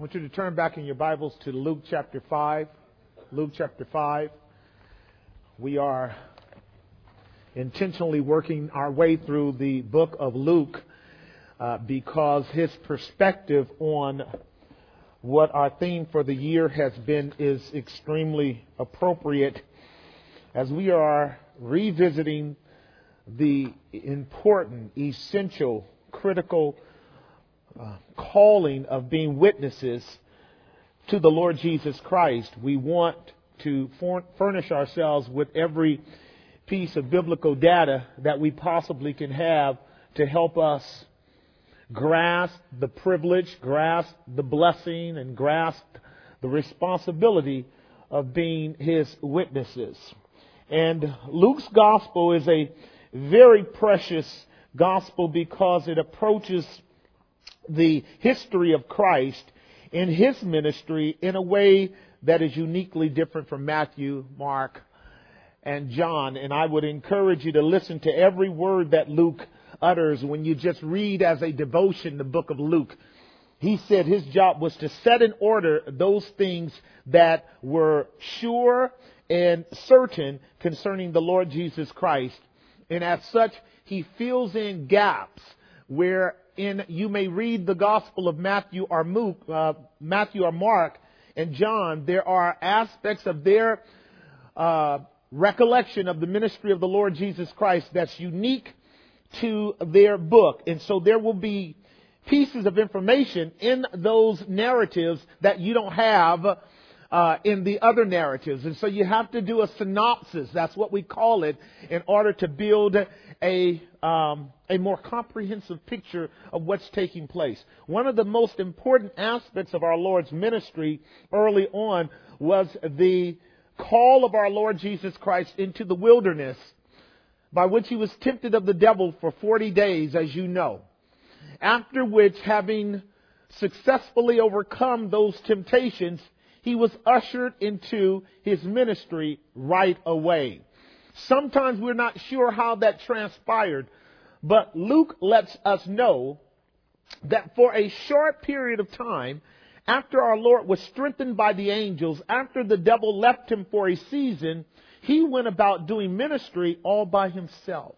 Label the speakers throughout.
Speaker 1: I want you to turn back in your Bibles to Luke chapter 5. Luke chapter 5. We are intentionally working our way through the book of Luke because his perspective on what our theme for the year has been is extremely appropriate as we are revisiting the important, essential, critical calling of being witnesses to the Lord Jesus Christ. We want to furnish ourselves with every piece of biblical data that we possibly can have to help us grasp the privilege, grasp the blessing, and grasp the responsibility of being His witnesses. And Luke's gospel is a very precious gospel because it approaches the history of Christ in His ministry in a way that is uniquely different from Matthew, Mark, and John. And I would encourage you to listen to every word that Luke utters when you just read as a devotion the book of Luke. He said his job was to set in order those things that were sure and certain concerning the Lord Jesus Christ. And as such, he fills in gaps wherein you may read the Gospel of Matthew or Mark and John. There are aspects of their recollection of the ministry of the Lord Jesus Christ that's unique to their book. And so there will be pieces of information in those narratives that you don't have in the other narratives. And so you have to do a synopsis, that's what we call it, in order to build a more comprehensive picture of what's taking place. One of the most important aspects of our Lord's ministry early on was the call of our Lord Jesus Christ into the wilderness, by which He was tempted of the devil for 40 days, as you know. After which, having successfully overcome those temptations, He was ushered into His ministry right away. Sometimes we're not sure how that transpired, but Luke lets us know that for a short period of time, after our Lord was strengthened by the angels, after the devil left Him for a season, He went about doing ministry all by Himself.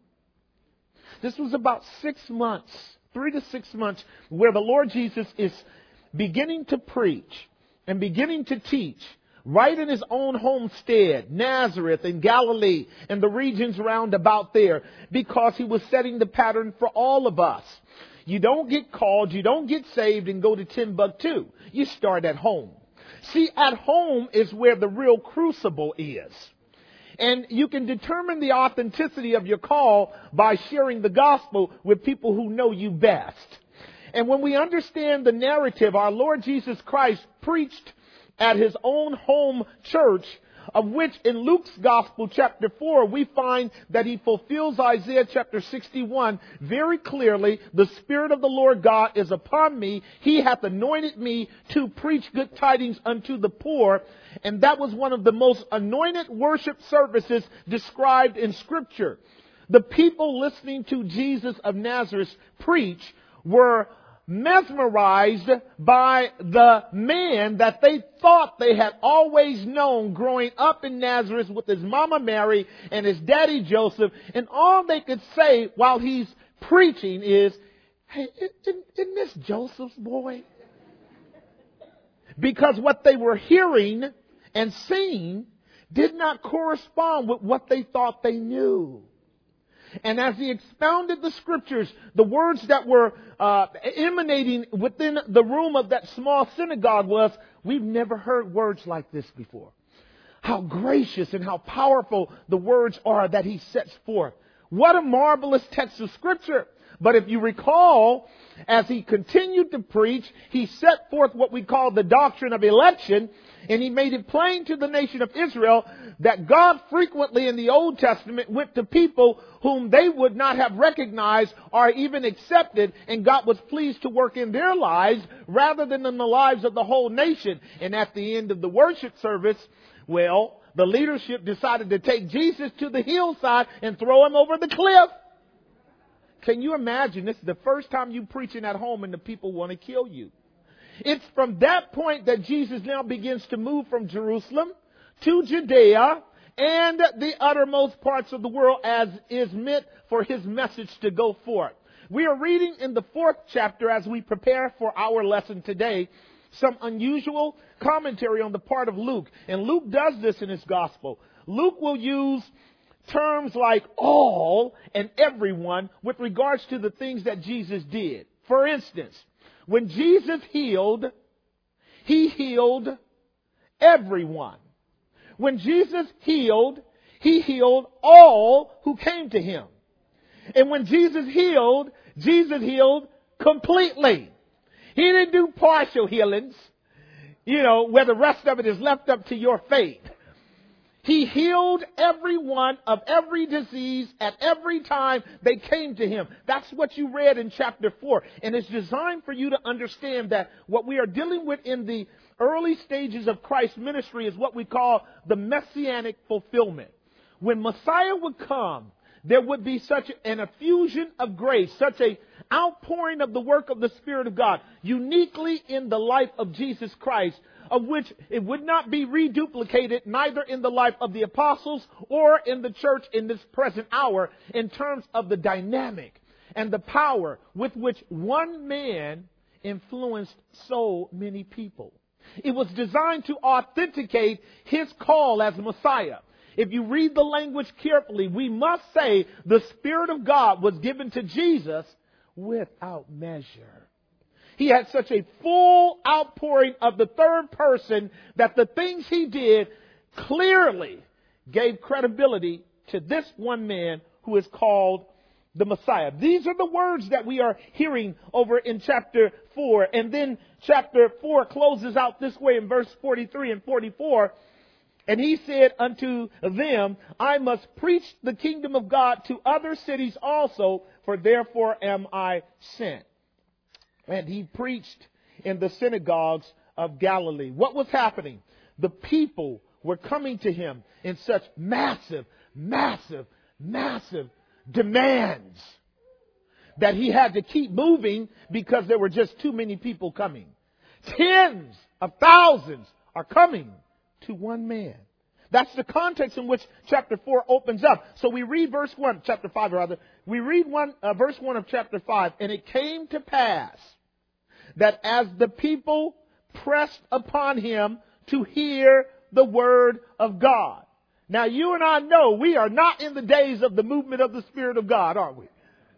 Speaker 1: This was about 6 months, 3 to 6 months, where the Lord Jesus is beginning to preach and beginning to teach right in His own homestead, Nazareth and Galilee and the regions round about there, because He was setting the pattern for all of us. You don't get called, you don't get saved and go to Timbuktu. You start at home. See, at home is where the real crucible is. And you can determine the authenticity of your call by sharing the gospel with people who know you best. And when we understand the narrative, our Lord Jesus Christ preached at His own home church, of which in Luke's Gospel, chapter 4, we find that He fulfills Isaiah chapter 61 very clearly. The Spirit of the Lord God is upon me. He hath anointed me to preach good tidings unto the poor. And that was one of the most anointed worship services described in Scripture. The people listening to Jesus of Nazareth preach were mesmerized by the man that they thought they had always known growing up in Nazareth with his mama Mary and his daddy Joseph. And all they could say while he's preaching is, "Hey, isn't this Joseph's boy?" Because what they were hearing and seeing did not correspond with what they thought they knew. And as He expounded the Scriptures, the words that were emanating within the room of that small synagogue was, "We've never heard words like this before." How gracious and how powerful the words are that He sets forth. What a marvelous text of Scripture. But if you recall, as He continued to preach, He set forth what we call the doctrine of election. And He made it plain to the nation of Israel that God frequently in the Old Testament went to people whom they would not have recognized or even accepted, and God was pleased to work in their lives rather than in the lives of the whole nation. And at the end of the worship service, well, the leadership decided to take Jesus to the hillside and throw Him over the cliff. Can you imagine? This is the first time you're preaching at home and the people want to kill you. It's from that point that Jesus now begins to move from Jerusalem to Judea and the uttermost parts of the world as is meant for his message to go forth. We are reading in the 4th chapter as we prepare for our lesson today some unusual commentary on the part of Luke. And Luke does this in his gospel. Luke will use terms like all and everyone with regards to the things that Jesus did. For instance, when Jesus healed, he healed everyone. When Jesus healed, he healed all who came to him. And when Jesus healed completely. He didn't do partial healings, where the rest of it is left up to your faith. He healed everyone of every disease at every time they came to him. That's what you read in chapter 4. And it's designed for you to understand that what we are dealing with in the early stages of Christ's ministry is what we call the messianic fulfillment. When Messiah would come, there would be such an effusion of grace, such an outpouring of the work of the Spirit of God, uniquely in the life of Jesus Christ, of which it would not be reduplicated neither in the life of the apostles or in the church in this present hour in terms of the dynamic and the power with which one man influenced so many people. It was designed to authenticate his call as Messiah. If you read the language carefully, we must say the Spirit of God was given to Jesus without measure. He had such a full outpouring of the third person that the things he did clearly gave credibility to this one man who is called the Messiah. These are the words that we are hearing over in chapter 4. And then chapter 4 closes out this way in verse 43 and 44. And he said unto them, I must preach the kingdom of God to other cities also, for therefore am I sent. And he preached in the synagogues of Galilee. What was happening? The people were coming to him in such massive demands that he had to keep moving because there were just too many people coming. Tens of thousands are coming to one man. That's the context in which chapter 4 opens up. So we read verse 1, chapter 5 rather. We read verse 1 of chapter 5. And it came to pass that as the people pressed upon him to hear the word of God. Now you and I know we are not in the days of the movement of the Spirit of God, are we?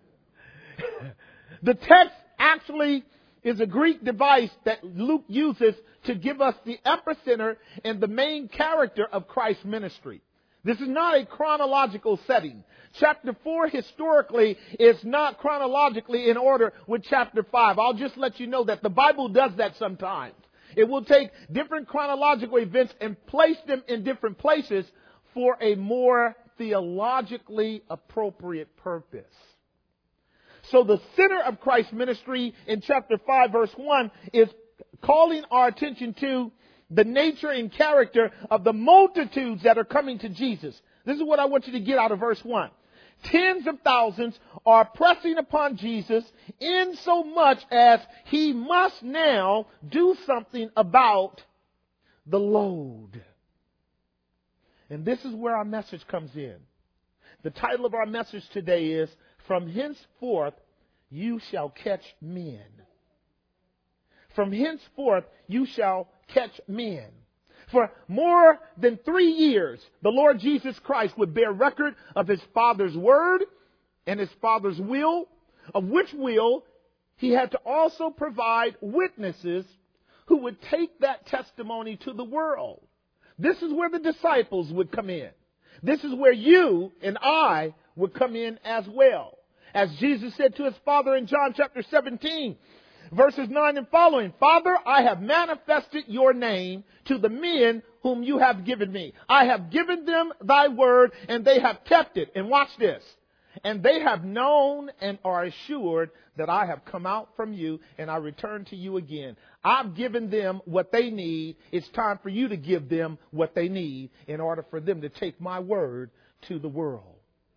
Speaker 1: The text actually is a Greek device that Luke uses to give us the epicenter and the main character of Christ's ministry. This is not a chronological setting. Chapter 4 historically is not chronologically in order with chapter 5. I'll just let you know that the Bible does that sometimes. It will take different chronological events and place them in different places for a more theologically appropriate purpose. So the center of Christ's ministry in chapter 5 verse 1 is calling our attention to the nature and character of the multitudes that are coming to Jesus. This is what I want you to get out of verse 1. Tens of thousands are pressing upon Jesus in so much as he must now do something about the load. And this is where our message comes in. The title of our message today is, From Henceforth You Shall Catch Men. From henceforth you shall catch men. For more than 3 years, the Lord Jesus Christ would bear record of his Father's word and his Father's will, of which will he had to also provide witnesses who would take that testimony to the world. This is where the disciples would come in. This is where you and I would come in as well. As Jesus said to his Father in John chapter 17, verses 9 and following, Father, I have manifested your name to the men whom you have given me. I have given them thy word, and they have kept it. And watch this. And they have known and are assured that I have come out from you and I return to you again. I've given them what they need. It's time for you to give them what they need in order for them to take my word to the world.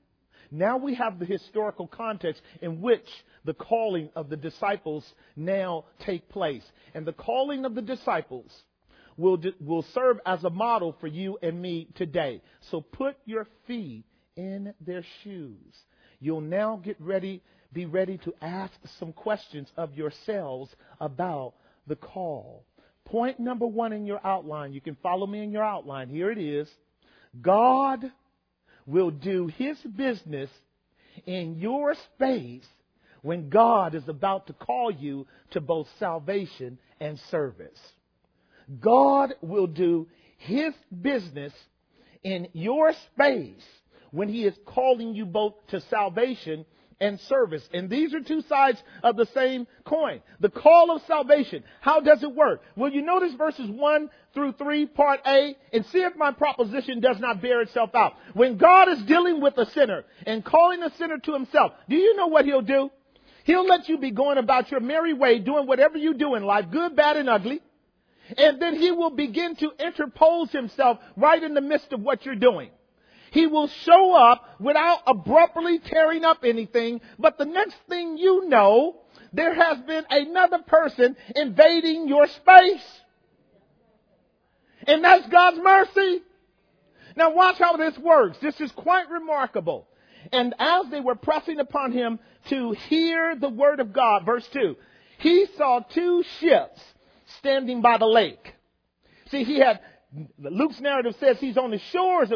Speaker 1: Now we have the historical context in which the calling of the disciples now take place. And the calling of the disciples will serve as a model for you and me today. So put your feet in their shoes. You'll now be ready to ask some questions of yourselves about the call. Point number 1 in your outline. You can follow me in your outline. Here it is. God will do his business in your space when God is about to call you to both salvation and service. God will do his business in your space when he is calling you both to salvation and service. And these are two sides of the same coin. The call of salvation. How does it work? Well, you notice verses 1 through 3, part A, and see if my proposition does not bear itself out. When God is dealing with a sinner and calling a sinner to himself, do you know what he'll do? He'll let you be going about your merry way, doing whatever you do in life, good, bad, and ugly. And then he will begin to interpose himself right in the midst of what you're doing. He will show up without abruptly tearing up anything. But the next thing you know, there has been another person invading your space. And that's God's mercy. Now watch how this works. This is quite remarkable. And as they were pressing upon him to hear the word of God, verse 2, he saw 2 ships standing by the lake. See, Luke's narrative says he's on the shores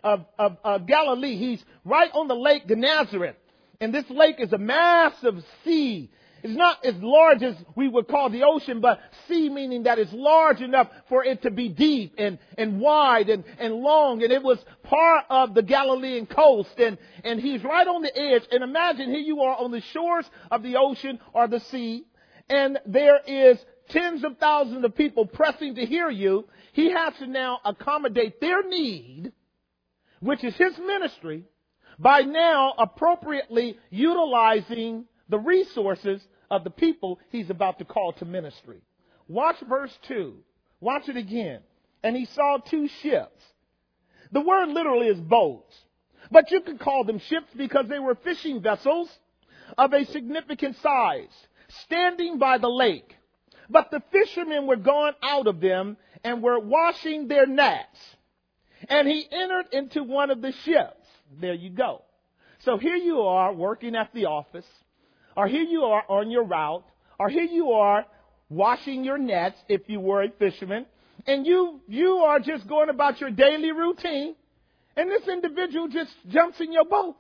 Speaker 1: of Galilee. He's right on the lake Gennesaret. And this lake is a massive sea. It's not as large as we would call the ocean, but sea meaning that it's large enough for it to be deep and wide and long. And it was part of the Galilean coast. And he's right on the edge. And imagine here you are on the shores of the ocean or the sea. And there is tens of thousands of people pressing to hear you. He has to now accommodate their need, which is his ministry, by now appropriately utilizing the resources of the people he's about to call to ministry. Watch verse 2. Watch it again. And he saw 2 ships. The word literally is boats. But you could call them ships because they were fishing vessels of a significant size, standing by the lake. But the fishermen were gone out of them and were washing their nets. And he entered into one of the ships. There you go. So here you are working at the office, or here you are on your route, or here you are washing your nets if you were a fisherman, and you are just going about your daily routine, and this individual just jumps in your boat.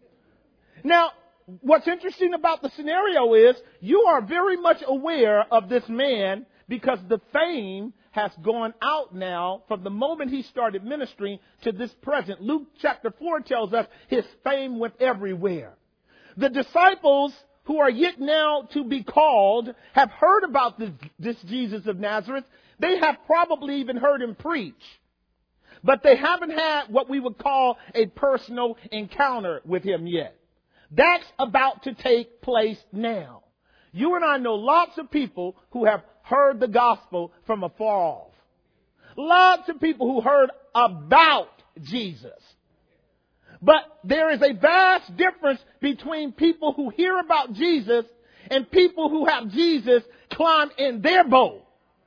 Speaker 1: Now, what's interesting about the scenario is you are very much aware of this man because the fame has gone out now from the moment he started ministering to this present. Luke chapter 4 tells us his fame went everywhere. The disciples who are yet now to be called have heard about this Jesus of Nazareth. They have probably even heard him preach. But they haven't had what we would call a personal encounter with him yet. That's about to take place now. You and I know lots of people who have heard the gospel from afar off. Lots of people who heard about Jesus. But there is a vast difference between people who hear about Jesus and people who have Jesus climb in their boat.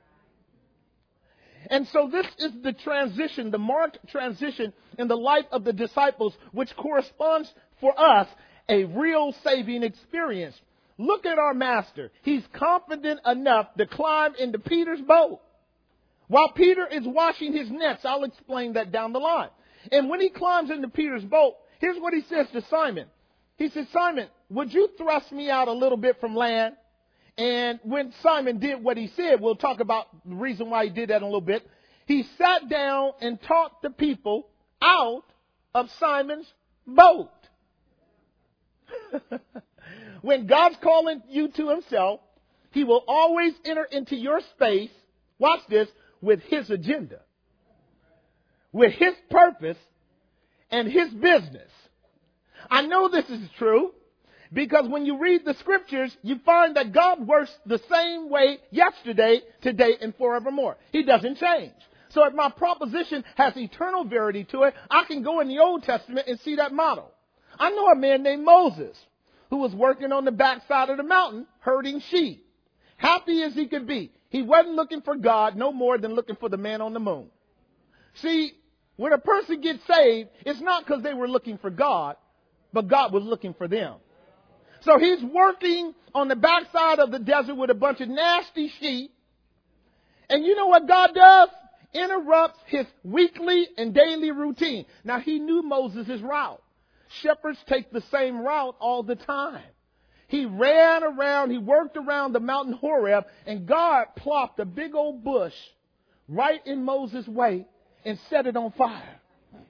Speaker 1: And so this is the transition, the marked transition in the life of the disciples, which corresponds for us a real saving experience. Look at our master. He's confident enough to climb into Peter's boat. While Peter is washing his nets, I'll explain that down the line. And when he climbs into Peter's boat, here's what he says to Simon. He says, Simon, would you thrust me out a little bit from land? And when Simon did what he said, we'll talk about the reason why he did that in a little bit. He sat down and taught the people out of Simon's boat. When God's calling you to himself, he will always enter into your space, watch this, with his agenda, with his purpose and his business. I know this is true because when you read the scriptures, you find that God works the same way yesterday, today, and forevermore. He doesn't change. So if my proposition has eternal verity to it, I can go in the Old Testament and see that model. I know a man named Moses who was working on the backside of the mountain herding sheep. Happy as he could be. He wasn't looking for God no more than looking for the man on the moon. See, when a person gets saved, it's not because they were looking for God, but God was looking for them. So he's working on the backside of the desert with a bunch of nasty sheep. And you know what God does? Interrupts his weekly and daily routine. Now, he knew Moses' route. Shepherds take the same route all the time. He ran around, he worked around the mountain Horeb, and God plopped a big old bush right in Moses' way and set it on fire.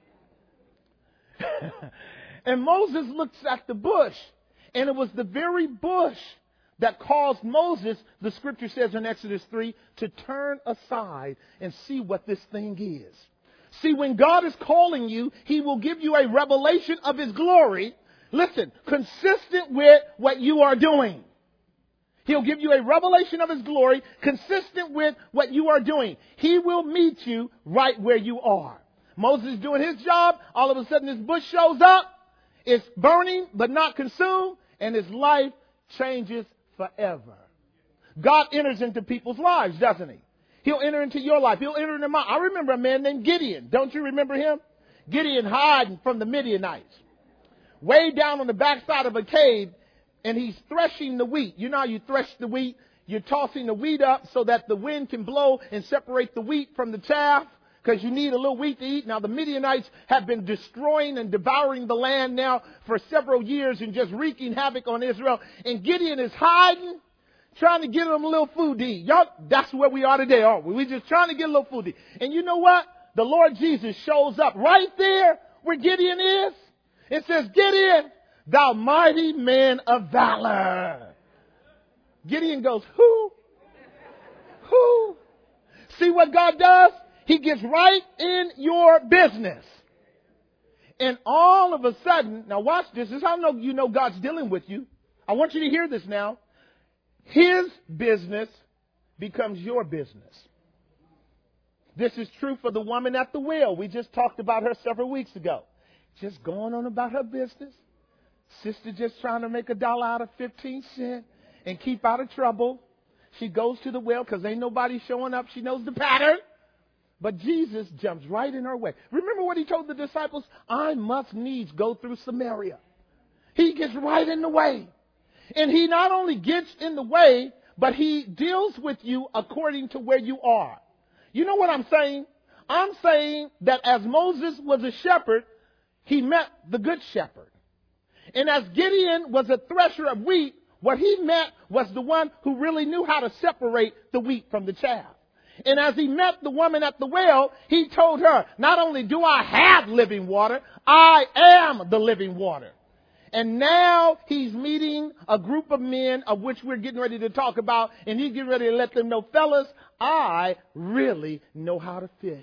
Speaker 1: And Moses looks at the bush, and it was the very bush that caused Moses, the scripture says in Exodus 3, to turn aside and see what this thing is. See, when God is calling you, he will give you a revelation of his glory. Listen, consistent with what you are doing. He'll give you a revelation of his glory consistent with what you are doing. He will meet you right where you are. Moses is doing his job. All of a sudden this bush shows up. It's burning but not consumed. And his life changes forever. God enters into people's lives, doesn't he? He'll enter into your life. He'll enter into mine. I remember a man named Gideon. Don't you remember him? Gideon hiding from the Midianites. Way down on the backside of a cave, and he's threshing the wheat. You know how you thresh the wheat? You're tossing the wheat up so that the wind can blow and separate the wheat from the chaff, because you need a little wheat to eat. Now, the Midianites have been destroying and devouring the land now for several years and just wreaking havoc on Israel. And Gideon is hiding, trying to get them a little food to eat. Y'all, that's where we are today, aren't we? We're just trying to get a little food to eat. And you know what? The Lord Jesus shows up right there where Gideon is. It says, Gideon, thou mighty man of valor. Gideon goes, who? Who? See what God does? He gets right in your business. And all of a sudden, now watch this. This is how you know God's dealing with you. I want you to hear this now. His business becomes your business. This is true for the woman at the well. We just talked about her several weeks ago. Just going on about her business. Sister just trying to make $1 out of 15 cents and keep out of trouble. She goes to the well because ain't nobody showing up. She knows the pattern. But Jesus jumps right in her way. Remember what he told the disciples? I must needs go through Samaria. He gets right in the way. And he not only gets in the way, but he deals with you according to where you are. You know what I'm saying? I'm saying that as Moses was a shepherd, he met the good shepherd. And as Gideon was a thresher of wheat, what he met was the one who really knew how to separate the wheat from the chaff. And as he met the woman at the well, he told her, not only do I have living water, I am the living water. And now he's meeting a group of men of which we're getting ready to talk about. And he's getting ready to let them know, fellas, I really know how to fish.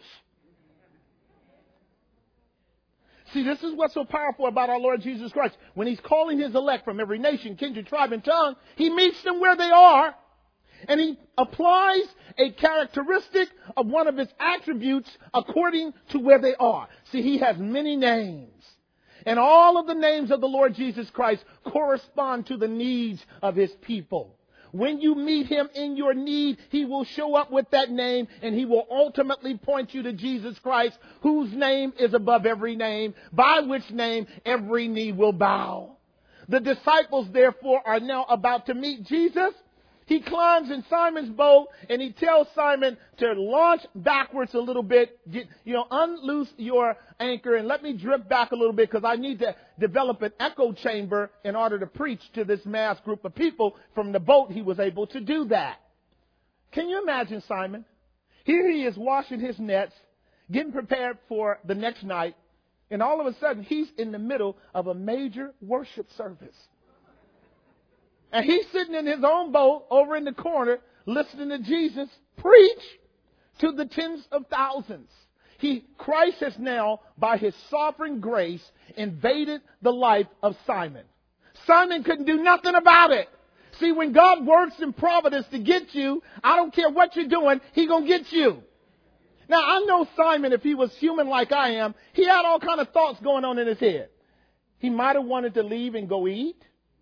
Speaker 1: See, this is what's so powerful about our Lord Jesus Christ. When he's calling his elect from every nation, kindred, tribe, and tongue, he meets them where they are. And he applies a characteristic of one of his attributes according to where they are. See, he has many names. And all of the names of the Lord Jesus Christ correspond to the needs of his people. When you meet him in your need, he will show up with that name, and he will ultimately point you to Jesus Christ, whose name is above every name, by which name every knee will bow. The disciples, therefore, are now about to meet Jesus. He climbs in Simon's boat, and he tells Simon to launch backwards a little bit, unloose your anchor, and let me drift back a little bit because I need to develop an echo chamber in order to preach to this mass group of people. From the boat, he was able to do that. Can you imagine Simon? Here he is washing his nets, getting prepared for the next night, and all of a sudden, he's in the middle of a major worship service. And he's sitting in his own boat over in the corner listening to Jesus preach to the tens of thousands. Christ has now, by his sovereign grace, invaded the life of Simon. Simon couldn't do nothing about it. See, when God works in providence to get you, I don't care what you're doing, he's going to get you. Now, I know Simon, if he was human like I am, he had all kind of thoughts going on in his head. He might have wanted to leave and go eat,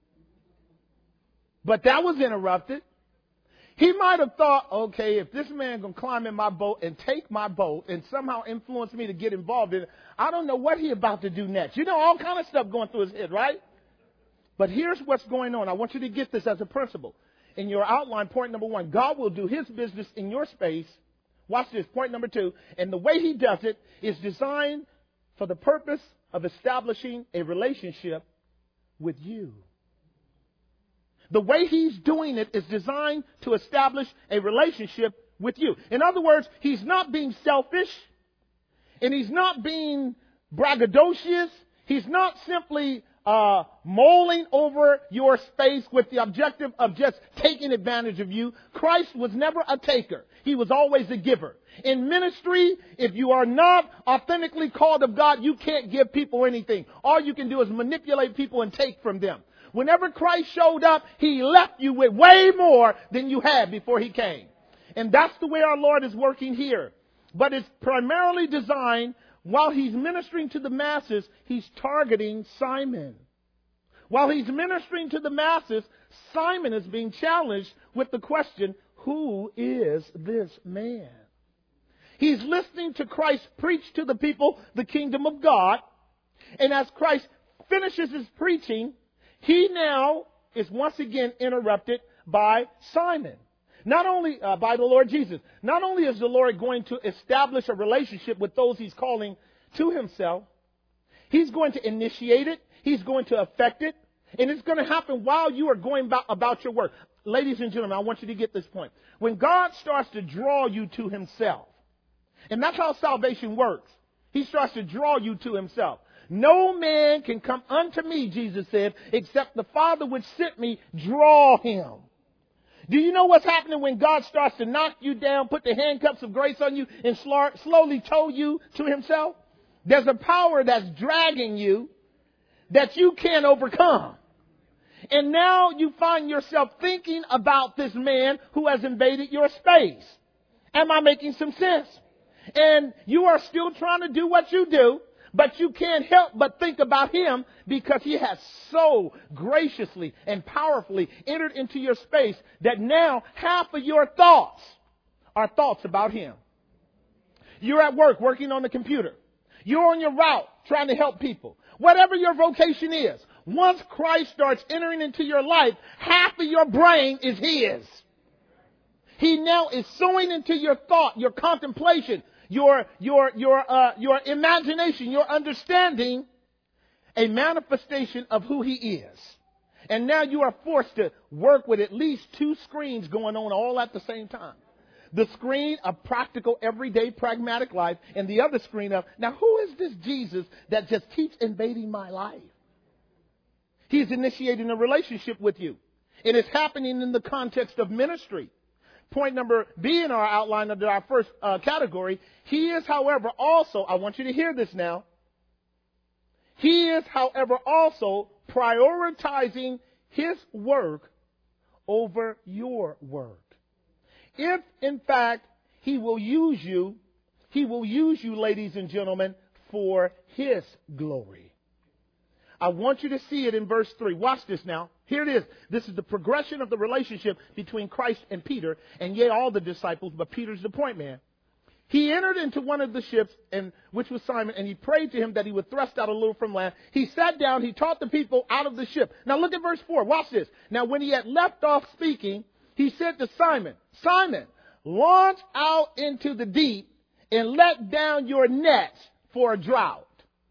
Speaker 1: but that was interrupted. He might have thought, okay, if this man going to climb in my boat and take my boat and somehow influence me to get involved in it, I don't know what he about to do next. You know, all kind of stuff going through his head, right? But here's what's going on. I want you to get this as a principle. In your outline, point number 1, God will do his business in your space. Watch this, point number 2. And the way he does it is designed for the purpose of establishing a relationship with you. The way he's doing it is designed to establish a relationship with you. In other words, he's not being selfish, and he's not being braggadocious. He's not simply mulling over your space with the objective of just taking advantage of you. Christ was never a taker. He was always a giver. In ministry, if you are not authentically called of God, you can't give people anything. All you can do is manipulate people and take from them. Whenever Christ showed up, he left you with way more than you had before he came. And that's the way our Lord is working here. But it's primarily designed, while he's ministering to the masses, he's targeting Simon. While he's ministering to the masses, Simon is being challenged with the question, who is this man? He's listening to Christ preach to the people the kingdom of God. And as Christ finishes his preaching, he now is once again interrupted by Simon. Not only by the Lord Jesus. Not only is the Lord going to establish a relationship with those he's calling to himself, he's going to initiate it. He's going to affect it. And it's going to happen while you are going about your work. Ladies and gentlemen, I want you to get this point. When God starts to draw you to himself, and that's how salvation works. He starts to draw you to himself. No man can come unto me, Jesus said, except the Father which sent me draw him. Do you know what's happening when God starts to knock you down, put the handcuffs of grace on you, and slowly tow you to himself? There's a power that's dragging you that you can't overcome. And now you find yourself thinking about this man who has invaded your space. Am I making some sense? And you are still trying to do what you do, but you can't help but think about him because he has so graciously and powerfully entered into your space that now half of your thoughts are thoughts about him. You're at work working on the computer. You're on your route trying to help people. Whatever your vocation is, once Christ starts entering into your life, half of your brain is his. He now is sowing into your thought, your contemplation, your imagination, your understanding, a manifestation of who he is. And now you are forced to work with at least 2 screens going on all at the same time. The screen of practical, everyday, pragmatic life, and the other screen of, now who is this Jesus that just keeps invading my life? He's initiating a relationship with you. It is happening in the context of ministry. Point number B in our outline under our first category, he is, however, also, I want you to hear this now. He is, however, also prioritizing his work over your work. If, in fact, he will use you, ladies and gentlemen, for his glory. I want you to see it in verse 3. Watch this now. Here it is. This is the progression of the relationship between Christ and Peter, and yea, all the disciples, but Peter's the point man. He entered into one of the ships, which was Simon, and he prayed to him that he would thrust out a little from land. He sat down, he taught the people out of the ship. Now look at verse 4. Watch this. Now when he had left off speaking, he said to Simon, Simon, launch out into the deep and let down your nets for a drought.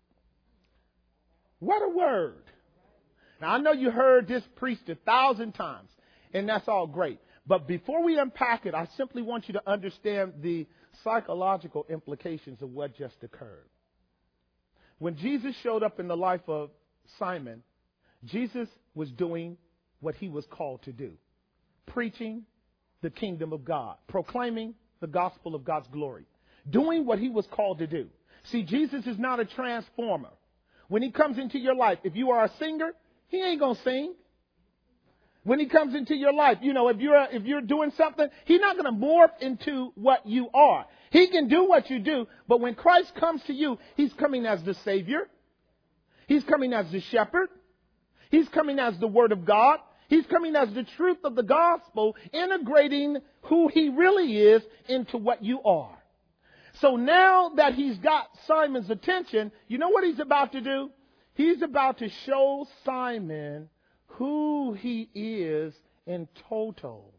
Speaker 1: What a word. Now, I know you heard this preached 1,000 times, and that's all great. But before we unpack it, I simply want you to understand the psychological implications of what just occurred. When Jesus showed up in the life of Simon, Jesus was doing what he was called to do. Preaching the kingdom of God. Proclaiming the gospel of God's glory. Doing what he was called to do. See, Jesus is not a transformer. When he comes into your life, if you are a singer, he ain't going to sing. When he comes into your life, if you're doing something, he's not going to morph into what you are. He can do what you do, but when Christ comes to you, he's coming as the Savior. He's coming as the shepherd. He's coming as the Word of God. He's coming as the truth of the gospel, integrating who he really is into what you are. So now that he's got Simon's attention, you know what he's about to do? He's about to show Simon who he is in total.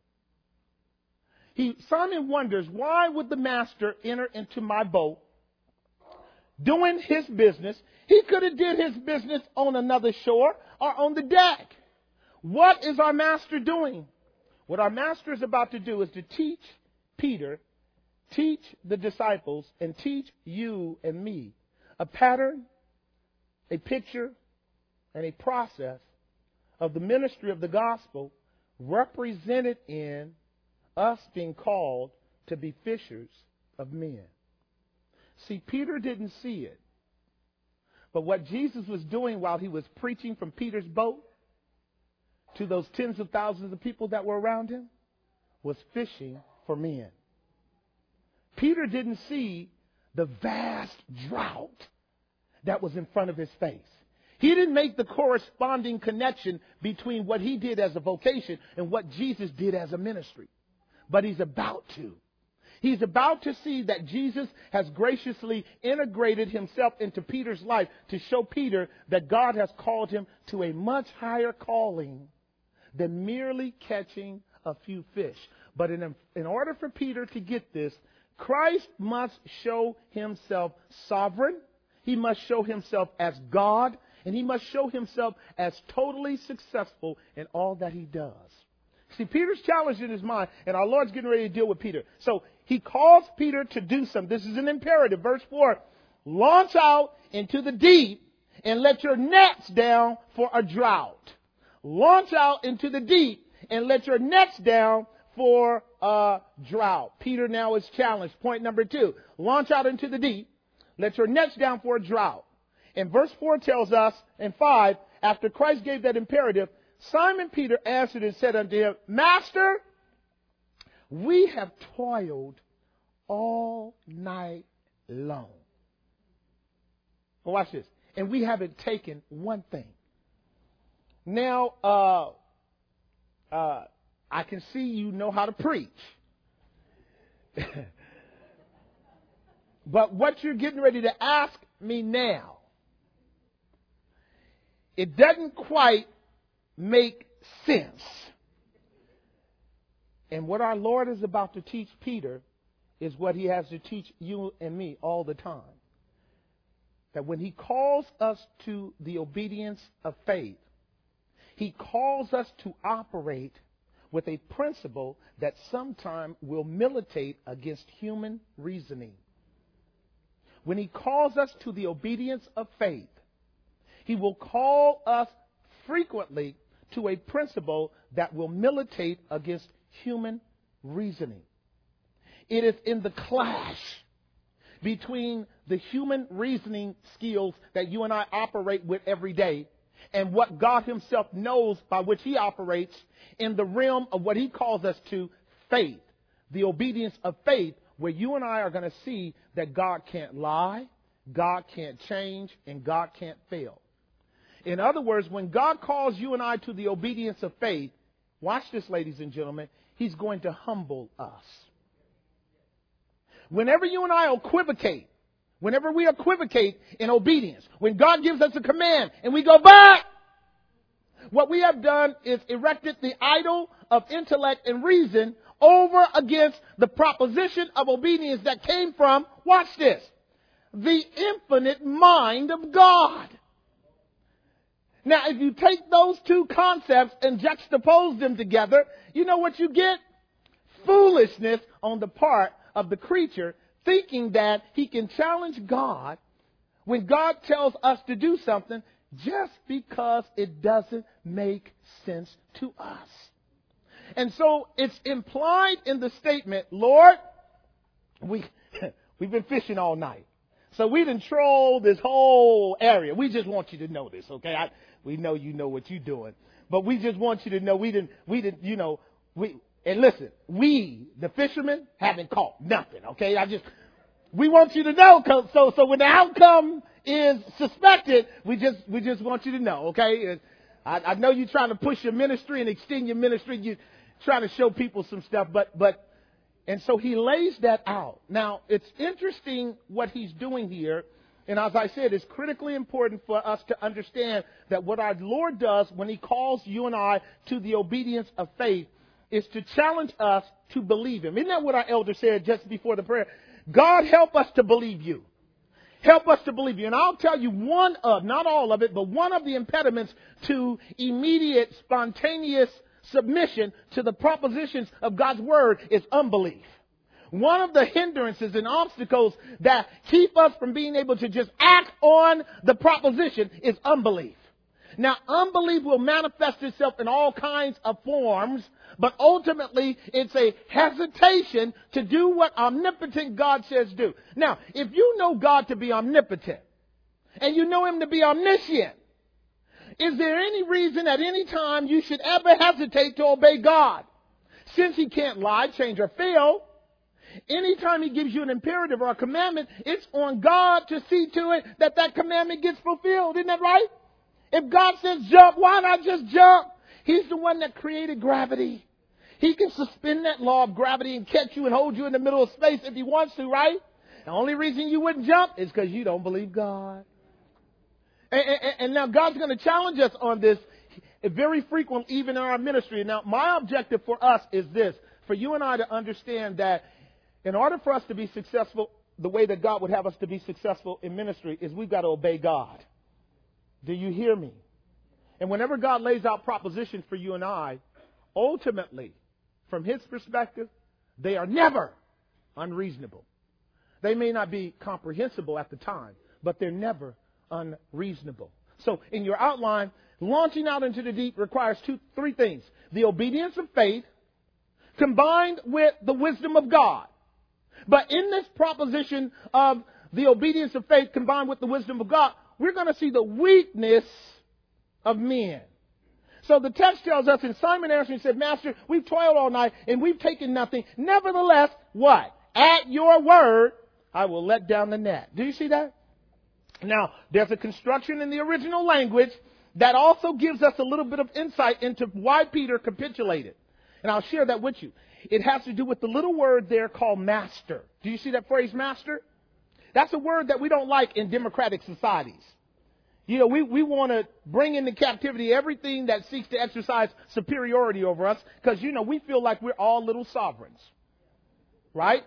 Speaker 1: Simon wonders, why would the master enter into my boat doing his business? He could have did his business on another shore or on the deck. What is our master doing? What our master is about to do is to teach Peter, teach the disciples, and teach you and me a pattern, a picture, and a process of the ministry of the gospel represented in us being called to be fishers of men. See, Peter didn't see it. But what Jesus was doing while he was preaching from Peter's boat to those tens of thousands of people that were around him was fishing for men. Peter didn't see the vast drought that was in front of his face. He didn't make the corresponding connection between what he did as a vocation and what Jesus did as a ministry. But he's about to. He's about to see that Jesus has graciously integrated himself into Peter's life to show Peter that God has called him to a much higher calling than merely catching a few fish. But in order for Peter to get this, Christ must show himself sovereign. He must show himself as God. And he must show himself as totally successful in all that he does. See, Peter's challenged in his mind, and our Lord's getting ready to deal with Peter. So he calls Peter to do something. This is an imperative. Verse 4, launch out into the deep and let your nets down for a drought. Launch out into the deep and let your nets down for a drought. Peter now is challenged. Point number 2, launch out into the deep, let your nets down for a drought. And verse 4 tells us, and 5, after Christ gave that imperative, Simon Peter answered and said unto him, Master, we have toiled all night long. Well, watch this. And we haven't taken one thing. Now, I can see you know how to preach. But what you're getting ready to ask me now, it doesn't quite make sense. And what our Lord is about to teach Peter is what he has to teach you and me all the time. That when he calls us to the obedience of faith, he calls us to operate with a principle that sometimes will militate against human reasoning. When he calls us to the obedience of faith, he will call us frequently to a principle that will militate against human reasoning. It is in the clash between the human reasoning skills that you and I operate with every day and what God himself knows by which he operates in the realm of what he calls us to, faith, the obedience of faith, where you and I are going to see that God can't lie, God can't change, and God can't fail. In other words, when God calls you and I to the obedience of faith, watch this, ladies and gentlemen, he's going to humble us. Whenever you and I equivocate, whenever we equivocate in obedience, when God gives us a command and we go back, what we have done is erected the idol of intellect and reason over against the proposition of obedience that came from, watch this, the infinite mind of God. Now, if you take those two concepts and juxtapose them together, you know what you get? Foolishness on the part of the creature, thinking that he can challenge God when God tells us to do something just because it doesn't make sense to us. And so it's implied in the statement, Lord, we've been fishing all night. So we done trolled this whole area. We just want you to know this, okay? We know you know what you're doing. But we just want you to know and listen, we, the fishermen, haven't caught nothing, okay? We want you to know, so when the outcome is suspected, we just want you to know, okay? I know you're trying to push your ministry and extend your ministry. You're trying to show people some stuff, and so he lays that out. Now, it's interesting what he's doing here. And as I said, it's critically important for us to understand that what our Lord does when he calls you and I to the obedience of faith is to challenge us to believe him. Isn't that what our elder said just before the prayer? God, help us to believe you. Help us to believe you. And I'll tell you one of, not all of it, but one of the impediments to immediate, spontaneous submission to the propositions of God's word is unbelief. One of the hindrances and obstacles that keep us from being able to just act on the proposition is unbelief. Now, unbelief will manifest itself in all kinds of forms, but ultimately it's a hesitation to do what omnipotent God says do. Now, if you know God to be omnipotent and you know him to be omniscient, is there any reason at any time you should ever hesitate to obey God? Since he can't lie, change, or fail, anytime he gives you an imperative or a commandment, it's on God to see to it that that commandment gets fulfilled. Isn't that right? If God says jump, why not just jump? He's the one that created gravity. He can suspend that law of gravity and catch you and hold you in the middle of space if he wants to, right? The only reason you wouldn't jump is because you don't believe God. And now God's going to challenge us on this very frequently, even in our ministry. Now, my objective for us is this, for you and I to understand that in order for us to be successful, the way that God would have us to be successful in ministry is we've got to obey God. Do you hear me? And whenever God lays out propositions for you and I, ultimately, from his perspective, they are never unreasonable. They may not be comprehensible at the time, but they're never unreasonable. So in your outline, launching out into the deep requires three things. The obedience of faith combined with the wisdom of God. But in this proposition of the obedience of faith combined with the wisdom of God, we're going to see the weakness of men. So the text tells us, and Simon answered and said, Master, we've toiled all night and we've taken nothing. Nevertheless, what? At your word, I will let down the net. Do you see that? Now, there's a construction in the original language that also gives us a little bit of insight into why Peter capitulated. And I'll share that with you. It has to do with the little word there called master. Do you see that phrase, master? That's a word that we don't like in democratic societies. You know, we want to bring into captivity everything that seeks to exercise superiority over us because, you know, we feel like we're all little sovereigns. Right?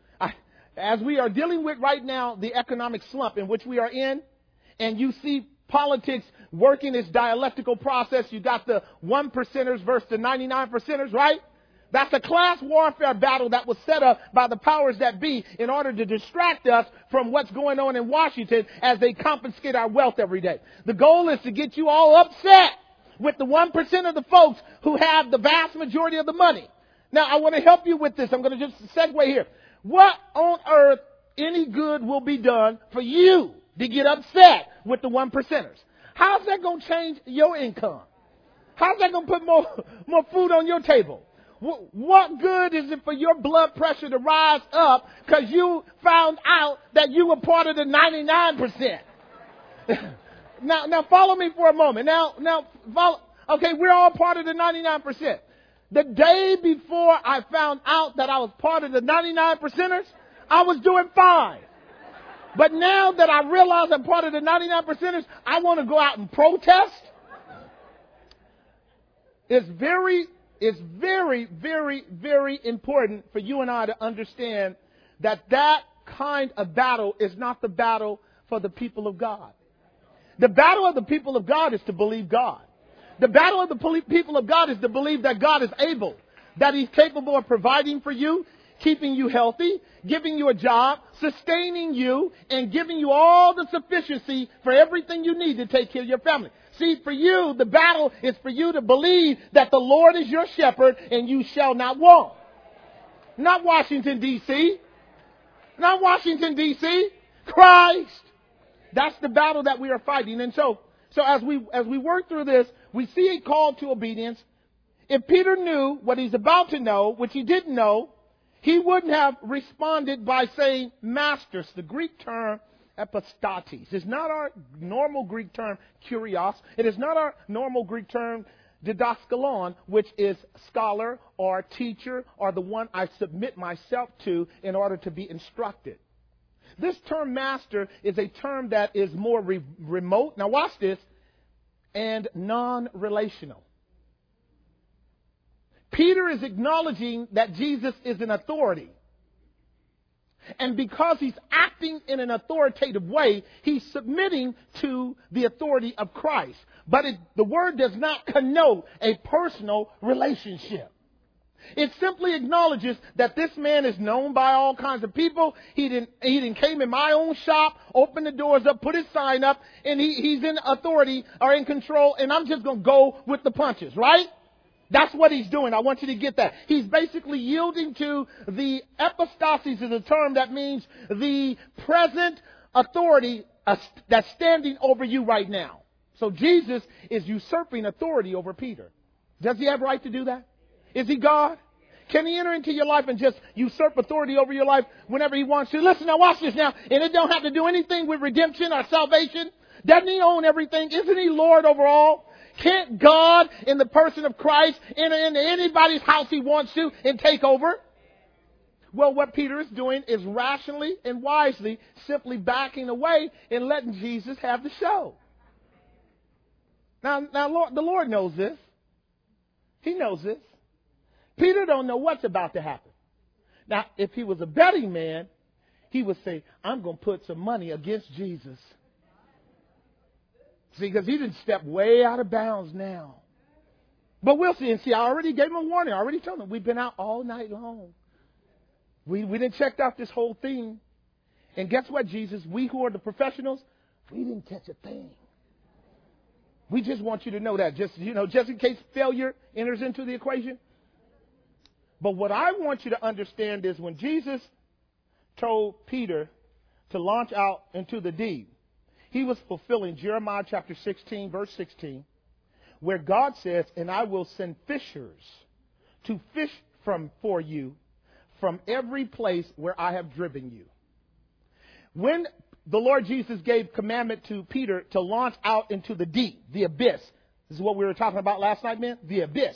Speaker 1: As we are dealing with right now the economic slump in which we are in, and you see politics working its dialectical process, you got the 1%ers versus the 99%ers, right? That's a class warfare battle that was set up by the powers that be in order to distract us from what's going on in Washington as they confiscate our wealth every day. The goal is to get you all upset with the 1% of the folks who have the vast majority of the money. Now, I want to help you with this. I'm going to just segue here. What on earth any good will be done for you to get upset with the 1%ers? How's that going to change your income? How's that going to put more food on your table? What good is it for your blood pressure to rise up because you found out that you were part of the 99%? Now follow me for a moment. Now follow. Okay, we're all part of the 99%. The day before I found out that I was part of the 99%ers, I was doing fine. But now that I realize I'm part of the 99%ers, I want to go out and protest. It's very, very, very important for you and I to understand that kind of battle is not the battle for the people of God. The battle of the people of God is to believe God. The battle of the people of God is to believe that God is able, that he's capable of providing for you, keeping you healthy, giving you a job, sustaining you, and giving you all the sufficiency for everything you need to take care of your family. See, for you, the battle is for you to believe that the Lord is your shepherd and you shall not want. Not Washington, D.C. Not Washington, D.C. Christ. That's the battle that we are fighting. And so as we work through this, we see a call to obedience. If Peter knew what he's about to know, which he didn't know, he wouldn't have responded by saying masters. The Greek term epistates. It's not our normal Greek term, kurios. It is not our normal Greek term, didaskalon, which is scholar or teacher or the one I submit myself to in order to be instructed. This term master is a term that is more remote. Now watch this. And non-relational. Peter is acknowledging that Jesus is an authority. And because he's acting in an authoritative way, he's submitting to the authority of Christ. But the word does not connote a personal relationship. It simply acknowledges that this man is known by all kinds of people. He didn't came in my own shop, opened the doors up, put his sign up, and he's in authority or in control, and I'm just going to go with the punches, right? That's what he's doing. I want you to get that. He's basically yielding to the epistasis is a term that means the present authority that's standing over you right now. So Jesus is usurping authority over Peter. Does he have right to do that? Is he God? Can he enter into your life and just usurp authority over your life whenever he wants to? Listen, now watch this now. And it don't have to do anything with redemption or salvation. Doesn't he own everything? Isn't he Lord over all? Can't God, in the person of Christ, enter into anybody's house he wants to and take over? Well, what Peter is doing is rationally and wisely simply backing away and letting Jesus have the show. Now, the Lord knows this. He knows this. Peter don't know what's about to happen. Now, if he was a betting man, he would say, I'm going to put some money against Jesus. See, because he didn't step way out of bounds now. But we'll see. And see, I already gave him a warning. I already told him we've been out all night long. We didn't check out this whole thing. And guess what, Jesus? We who are the professionals, we didn't catch a thing. We just want you to know that, just in case failure enters into the equation. But what I want you to understand is when Jesus told Peter to launch out into the deep, he was fulfilling Jeremiah chapter 16, verse 16, where God says, and I will send fishers to fish for you from every place where I have driven you. When the Lord Jesus gave commandment to Peter to launch out into the deep, the abyss. This is what we were talking about last night, man. The abyss.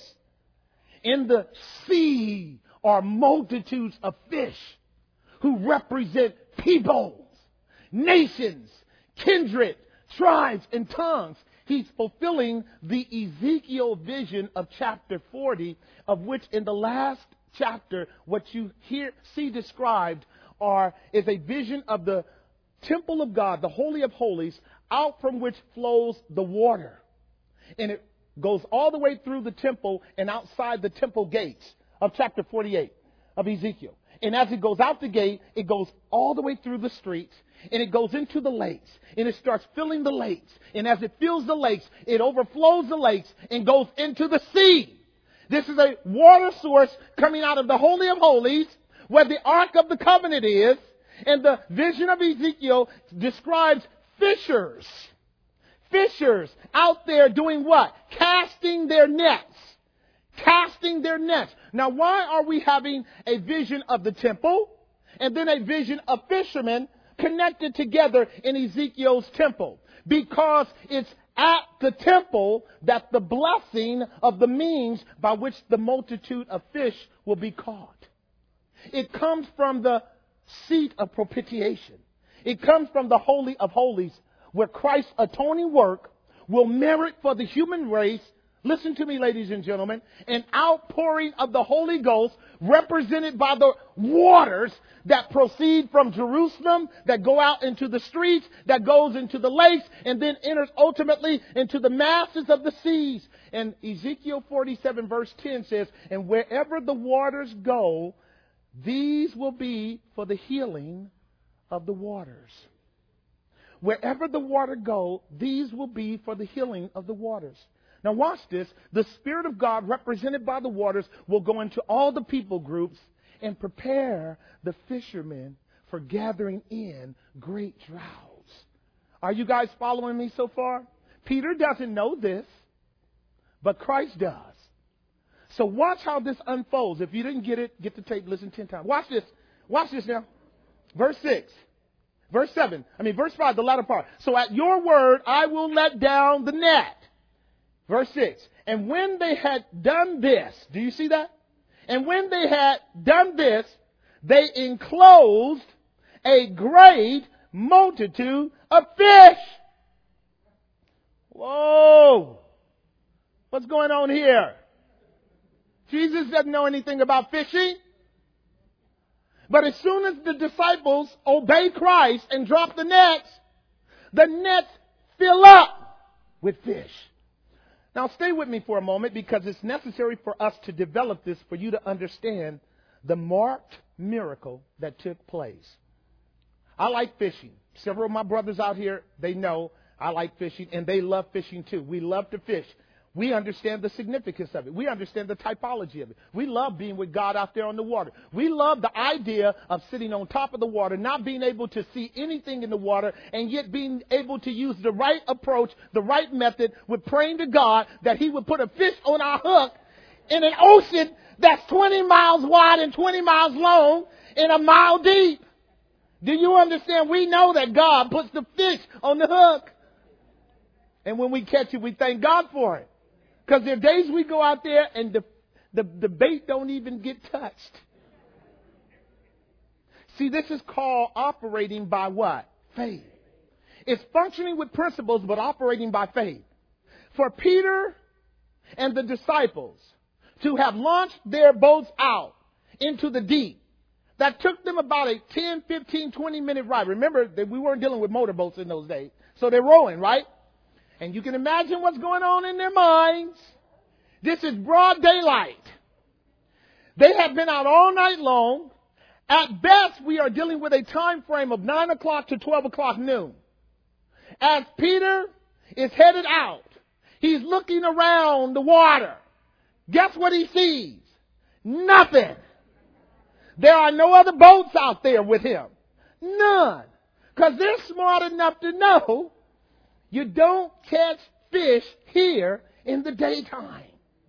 Speaker 1: In the sea are multitudes of fish who represent peoples, nations, kindred, tribes, and tongues. He's fulfilling the Ezekiel vision of chapter 40, of which in the last chapter, what you see described is a vision of the temple of God, the Holy of Holies, out from which flows the water. And it goes all the way through the temple and outside the temple gates of chapter 48 of Ezekiel. And as it goes out the gate, it goes all the way through the streets and it goes into the lakes and it starts filling the lakes. And as it fills the lakes, it overflows the lakes and goes into the sea. This is a water source coming out of the Holy of Holies where the Ark of the Covenant is. And the vision of Ezekiel describes fishers. Fishers out there doing what? Casting their nets. Casting their nets. Now, why are we having a vision of the temple and then a vision of fishermen connected together in Ezekiel's temple? Because it's at the temple that the blessing of the means by which the multitude of fish will be caught. It comes from the seat of propitiation. It comes from the Holy of Holies, where Christ's atoning work will merit for the human race, listen to me, ladies and gentlemen, an outpouring of the Holy Ghost represented by the waters that proceed from Jerusalem, that go out into the streets, that goes into the lakes, and then enters ultimately into the masses of the seas. And Ezekiel 47 verse 10 says, and wherever the waters go, these will be for the healing of the waters. Wherever the water go, these will be for the healing of the waters. Now watch this. The Spirit of God represented by the waters will go into all the people groups and prepare the fishermen for gathering in great drowns. Are you guys following me so far? Peter doesn't know this, but Christ does. So watch how this unfolds. If you didn't get it, get the tape, listen 10 times. Watch this. Watch this now. Verse 6. Verse 5, the latter part. So at your word, I will let down the net. Verse 6. And when they had done this, do you see that? And when they had done this, they enclosed a great multitude of fish. Whoa. What's going on here? Jesus doesn't know anything about fishing. But as soon as the disciples obey Christ and drop the nets fill up with fish. Now stay with me for a moment because it's necessary for us to develop this for you to understand the marked miracle that took place. I like fishing. Several of my brothers out here, they know I like fishing and they love fishing too. We love to fish. We understand the significance of it. We understand the typology of it. We love being with God out there on the water. We love the idea of sitting on top of the water, not being able to see anything in the water, and yet being able to use the right approach, the right method with praying to God that he would put a fish on our hook in an ocean that's 20 miles wide and 20 miles long and a mile deep. Do you understand? We know that God puts the fish on the hook. And when we catch it, we thank God for it. Because there are days we go out there and the bait don't even get touched. See, this is called operating by what? Faith. It's functioning with principles, but operating by faith. For Peter and the disciples to have launched their boats out into the deep, that took them about a 10, 15, 20-minute ride. Remember that we weren't dealing with motorboats in those days. So they're rowing, right? And you can imagine what's going on in their minds. This is broad daylight. They have been out all night long. At best, we are dealing with a time frame of 9 o'clock to 12 o'clock noon. As Peter is headed out, he's looking around the water. Guess what he sees? Nothing. There are no other boats out there with him. None. Because they're smart enough to know you don't catch fish here in the daytime.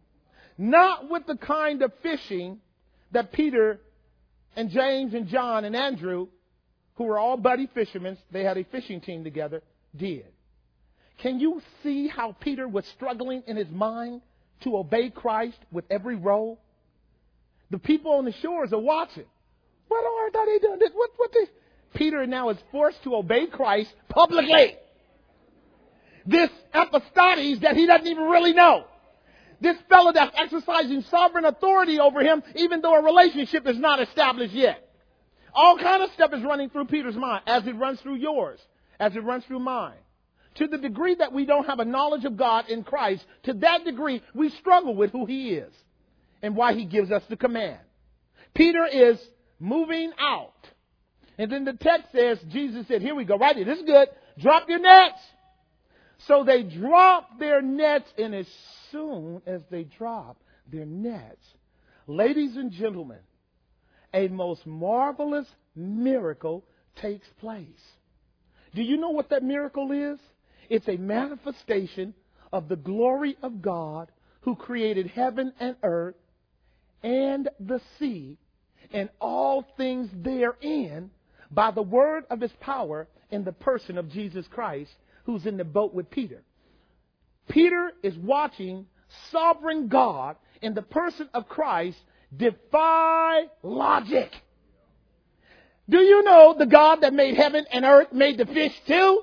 Speaker 1: Not with the kind of fishing that Peter and James and John and Andrew, who were all buddy fishermen, they had a fishing team together, did. Can you see how Peter was struggling in his mind to obey Christ with every row? The people on the shores are watching. What are they doing? What this? Peter now is forced to obey Christ publicly. This apostates that he doesn't even really know. This fellow that's exercising sovereign authority over him, even though a relationship is not established yet. All kind of stuff is running through Peter's mind, as it runs through yours, as it runs through mine. To the degree that we don't have a knowledge of God in Christ, to that degree we struggle with who he is and why he gives us the command. Peter is moving out. And then the text says, Jesus said, here we go, right here, this is good, drop your nets. So they dropped their nets, and as soon as they dropped their nets, ladies and gentlemen, a most marvelous miracle takes place. Do you know what that miracle is? It's a manifestation of the glory of God who created heaven and earth and the sea and all things therein by the word of his power in the person of Jesus Christ, who's in the boat with Peter. Peter is watching sovereign God in the person of Christ defy logic. Do you know the God that made heaven and earth made the fish too?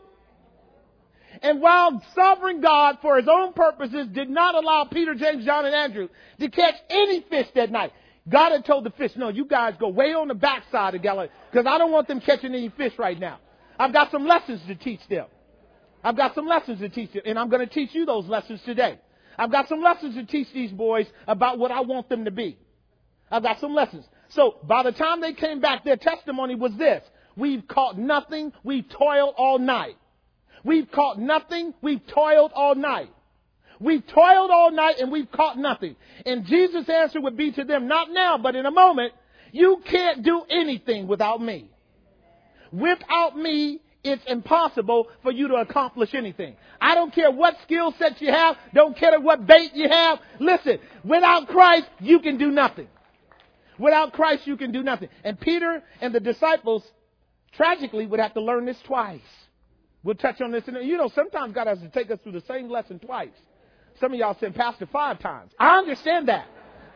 Speaker 1: And while sovereign God, for his own purposes, did not allow Peter, James, John, and Andrew to catch any fish that night, God had told the fish, no, you guys go way on the backside of Galilee, because I don't want them catching any fish right now. I've got some lessons to teach them. And I'm going to teach you those lessons today. I've got some lessons to teach these boys about what I want them to be. I've got some lessons. So by the time they came back, their testimony was this: we've caught nothing, we've toiled all night. We've caught nothing, we've toiled all night. We've toiled all night and we've caught nothing. And Jesus' answer would be to them, not now, but in a moment, you can't do anything without me. Without me, it's impossible for you to accomplish anything. I don't care what skill set you have. Don't care what bait you have. Listen, without Christ, you can do nothing. Without Christ, you can do nothing. And Peter and the disciples tragically would have to learn this twice. We'll touch on this. Sometimes God has to take us through the same lesson twice. Some of y'all said, Pastor, 5 times. I understand that.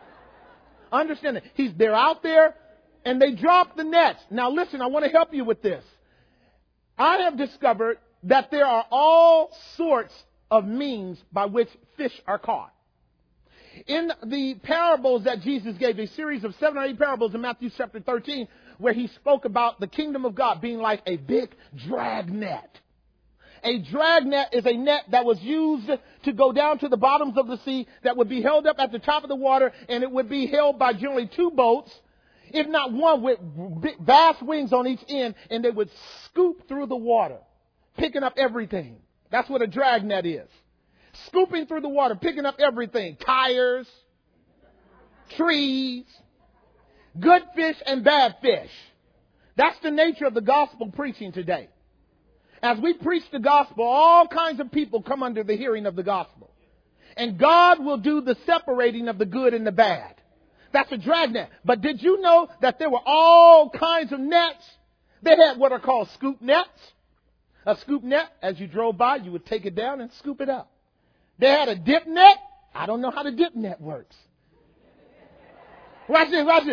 Speaker 1: They're out there and they drop the nets. Now listen, I want to help you with this. I have discovered that there are all sorts of means by which fish are caught. In the parables that Jesus gave, a series of 7 or 8 parables in Matthew chapter 13, where he spoke about the kingdom of God being like a big drag net. A drag net is a net that was used to go down to the bottoms of the sea, that would be held up at the top of the water, and it would be held by generally 2 boats, if not one, with vast wings on each end, and they would scoop through the water, picking up everything. That's what a drag net is. Scooping through the water, picking up everything. Tires, trees, good fish and bad fish. That's the nature of the gospel preaching today. As we preach the gospel, all kinds of people come under the hearing of the gospel. And God will do the separating of the good and the bad. That's a drag net. But did you know that there were all kinds of nets? They had what are called scoop nets. A scoop net, as you drove by, you would take it down and scoop it up. They had a dip net. I don't know how the dip net works. Watch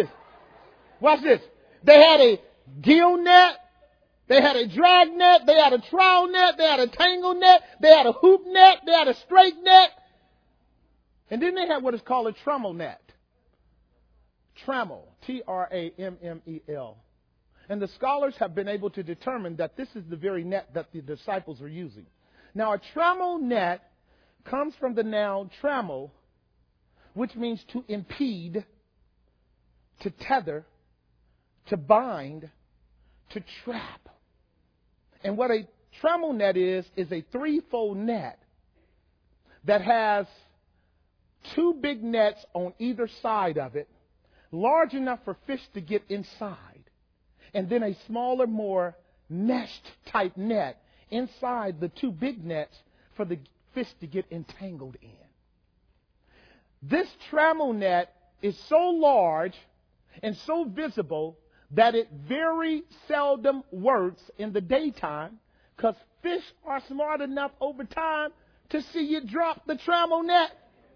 Speaker 1: this. They had a gill net. They had a drag net. They had a trowel net. They had a tangle net. They had a hoop net. They had a straight net. And then they had what is called a trammel net. Trammel. Trammel. And the scholars have been able to determine that this is the very net that the disciples were using. Now, a trammel net comes from the noun trammel, which means to impede, to tether, to bind, to trap. And what a trammel net is a 3-fold net that has 2 big nets on either side of it, large enough for fish to get inside, and then a smaller, more meshed type net inside the 2 big nets for the fish to get entangled in. This trammel net is so large and so visible that it very seldom works in the daytime, because fish are smart enough over time to see you drop the trammel net.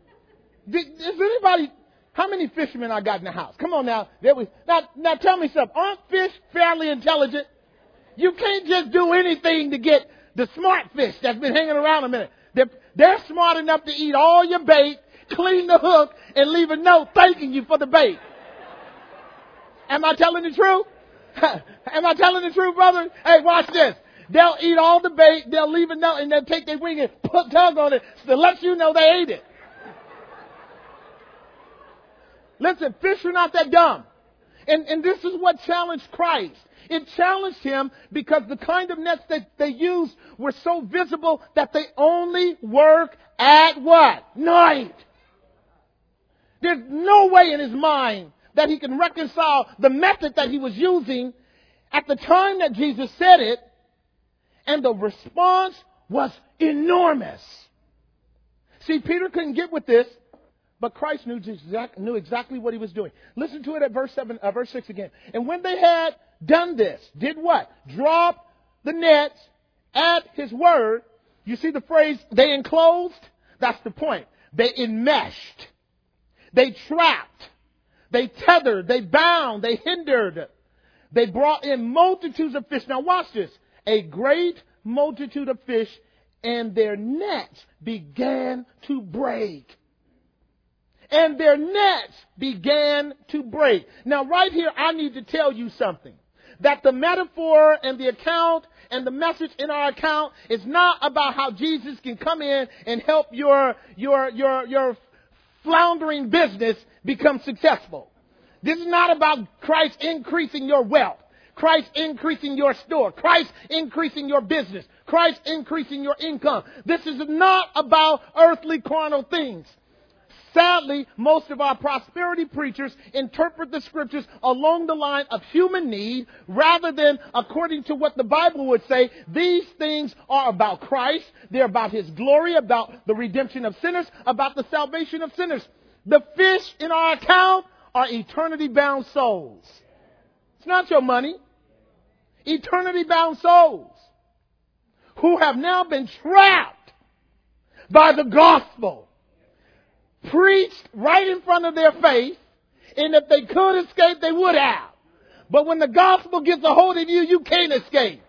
Speaker 1: Is anybody, how many fishermen I got in the house? Come on now. Now tell me something. Aren't fish fairly intelligent? You can't just do anything to get the smart fish that's been hanging around a minute. They're smart enough to eat all your bait, clean the hook, and leave a note thanking you for the bait. Am I telling the truth? Am I telling the truth, brother? Hey, watch this. They'll eat all the bait, they'll leave a note, and they'll take their wing and tug on it to let you know they ate it. Listen, fish are not that dumb. And this is what challenged Christ. It challenged him because the kind of nets that they used were so visible that they only work at what? Night. There's no way in his mind that he can reconcile the method that he was using at the time that Jesus said it, and the response was enormous. See, Peter couldn't get with this, but Christ knew exactly what he was doing. Listen to it at verse 6 again. And when they had done this, did what? Drop the nets at his word. You see the phrase, they enclosed? That's the point. They enmeshed. They trapped. They tethered. They bound. They hindered. They brought in multitudes of fish. Now watch this. A great multitude of fish, and their nets began to break. And their nets began to break. Now right here, I need to tell you something. That the metaphor and the account and the message in our account is not about how Jesus can come in and help your floundering business become successful. This is not about Christ increasing your wealth, Christ increasing your store, Christ increasing your business, Christ increasing your income. This is not about earthly carnal things. Sadly, most of our prosperity preachers interpret the scriptures along the line of human need rather than according to what the Bible would say. These things are about Christ. They're about his glory, about the redemption of sinners, about the salvation of sinners. The fish in our account are eternity-bound souls. It's not your money. eternity bound souls who have now been trapped by the gospel, preached right in front of their face, and if they could escape, they would have. But when the gospel gets a hold of you, you can't escape.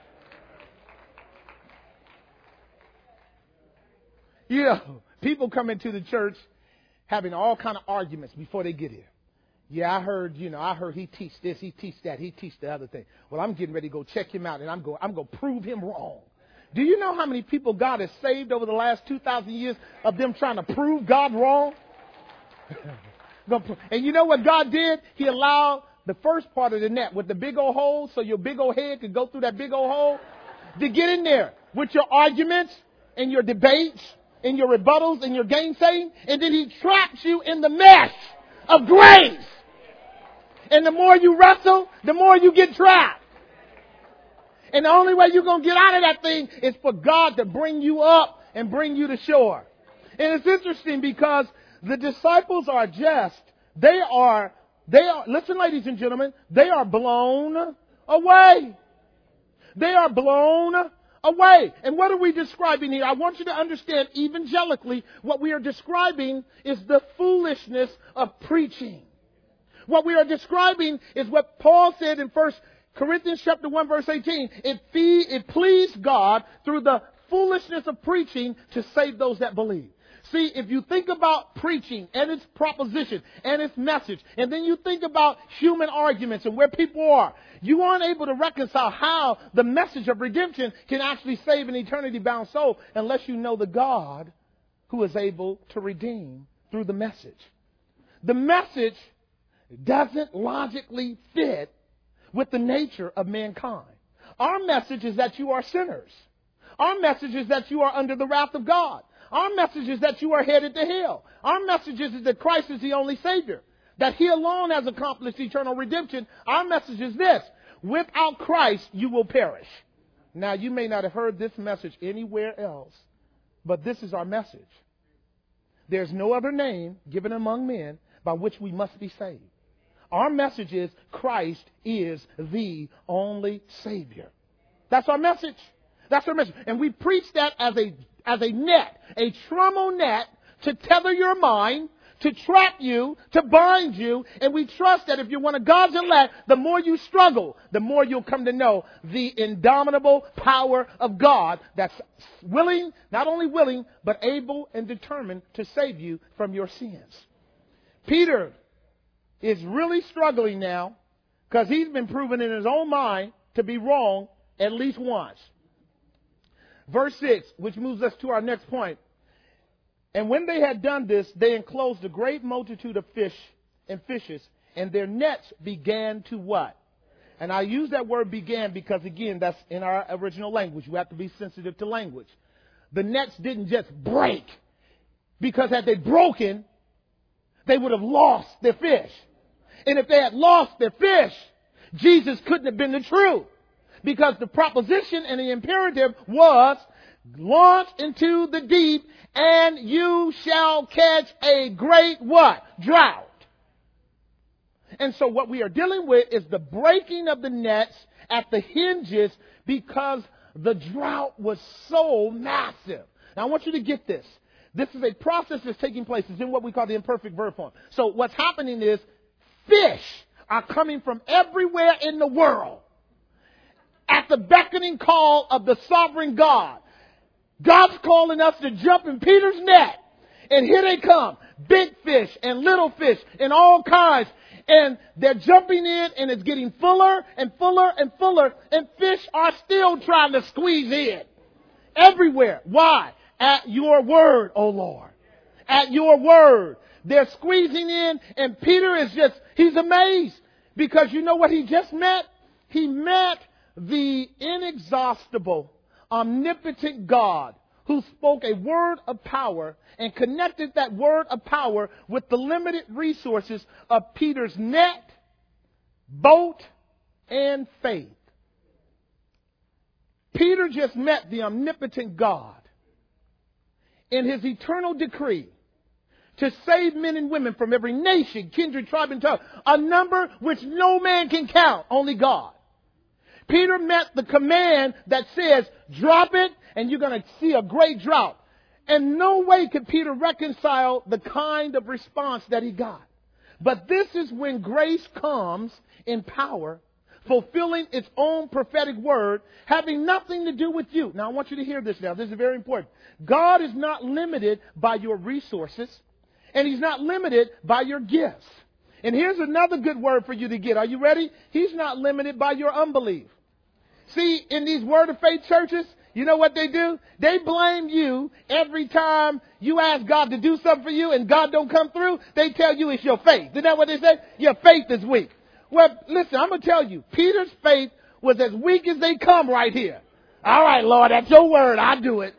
Speaker 1: Yeah, people come into the church having all kind of arguments before they get here. Yeah, I heard he teach this, he teach that, he teach the other thing. Well, I'm getting ready to go check him out, and I'm going to prove him wrong. Do you know how many people God has saved over the last 2,000 years of them trying to prove God wrong? And you know what God did? He allowed the first part of the net with the big old hole, so your big old head could go through that big old hole, to get in there with your arguments and your debates and your rebuttals and your gainsaying. And then he traps you in the mesh of grace. And the more you wrestle, the more you get trapped. And the only way you're going to get out of that thing is for God to bring you up and bring you to shore. And it's interesting because the disciples are listen, ladies and gentlemen, they are blown away. They are blown away. And what are we describing here? I want you to understand evangelically what we are describing is the foolishness of preaching. What we are describing is what Paul said in 1 Corinthians chapter 1 verse 18. It pleased God through the foolishness of preaching to save those that believe. See, if you think about preaching and its proposition and its message, and then you think about human arguments and where people are, you aren't able to reconcile how the message of redemption can actually save an eternity-bound soul unless you know the God who is able to redeem through the message. The message doesn't logically fit with the nature of mankind. Our message is that you are sinners. Our message is that you are under the wrath of God. Our message is that you are headed to hell. Our message is that Christ is the only Savior, that He alone has accomplished eternal redemption. Our message is this: without Christ, you will perish. Now, you may not have heard this message anywhere else, but this is our message. There's no other name given among men by which we must be saved. Our message is Christ is the only Savior. That's our message. That's our message. And we preach that as a net, a trammel net to tether your mind, to trap you, to bind you. And we trust that if you're one of God's elect, the more you struggle, the more you'll come to know the indomitable power of God that's willing, not only willing, but able and determined to save you from your sins. Peter is really struggling now because he's been proven in his own mind to be wrong at least once. Verse 6, which moves us to our next point. And when they had done this, they enclosed a great multitude of fish and fishes, and their nets began to what? And I use that word began because, again, that's in our original language. You have to be sensitive to language. The nets didn't just break, because had they broken, they would have lost their fish. And if they had lost their fish, Jesus couldn't have been the truth. Because the proposition and the imperative was, launch into the deep and you shall catch a great what? Drought. And so what we are dealing with is the breaking of the nets at the hinges because the drought was so massive. Now I want you to get this. This is a process that's taking place. It's in what we call the imperfect verb form. So what's happening is fish are coming from everywhere in the world at the beckoning call of the sovereign God. God's calling us to jump in Peter's net. And here they come. Big fish and little fish and all kinds. And they're jumping in and it's getting fuller and fuller and fuller. And fish are still trying to squeeze in. Everywhere. Why? At your word, O Lord. At your word. They're squeezing in and Peter is he's amazed. Because you know what he just met? He met the inexhaustible, omnipotent God who spoke a word of power and connected that word of power with the limited resources of Peter's net, boat, and faith. Peter just met the omnipotent God in His eternal decree to save men and women from every nation, kindred, tribe, and tongue, a number which no man can count, only God. Peter met the command that says, drop it and you're going to see a great drought. And no way could Peter reconcile the kind of response that he got. But this is when grace comes in power, fulfilling its own prophetic word, having nothing to do with you. Now, I want you to hear this now. This is very important. God is not limited by your resources, and He's not limited by your gifts. And here's another good word for you to get. Are you ready? He's not limited by your unbelief. See, in these Word of Faith churches, you know what they do? They blame you every time you ask God to do something for you and God don't come through. They tell you it's your faith. Isn't that what they say? Your faith is weak. Well, listen, I'm going to tell you, Peter's faith was as weak as they come right here. All right, Lord, that's your word. I'll do it.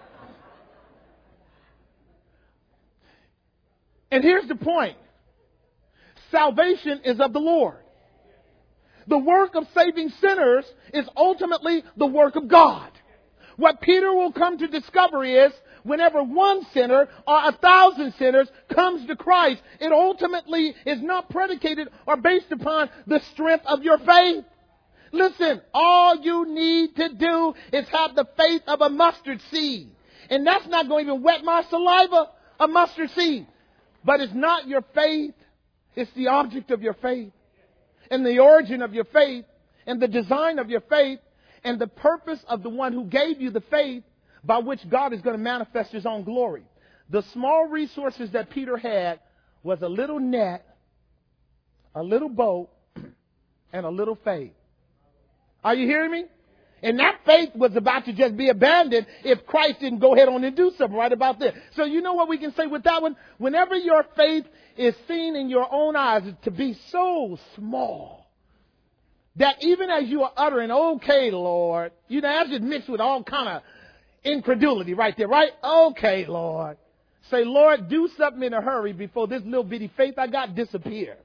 Speaker 1: And here's the point. Salvation is of the Lord. The work of saving sinners is ultimately the work of God. What Peter will come to discover is whenever one sinner or 1,000 sinners comes to Christ, it ultimately is not predicated or based upon the strength of your faith. Listen, all you need to do is have the faith of a mustard seed. And that's not going to even wet my saliva, a mustard seed. But it's not your faith. It's the object of your faith and the origin of your faith and the design of your faith and the purpose of the one who gave you the faith by which God is going to manifest His own glory. The small resources that Peter had was a little net, a little boat, and a little faith. Are you hearing me? And that faith was about to just be abandoned if Christ didn't go ahead on and do something right about this. So you know what we can say with that one? Whenever your faith is seen in your own eyes to be so small that even as you are uttering, okay, Lord, you know, that's just mixed with all kind of incredulity right there, right? Okay, Lord. Say, Lord, do something in a hurry before this little bitty faith I got disappear.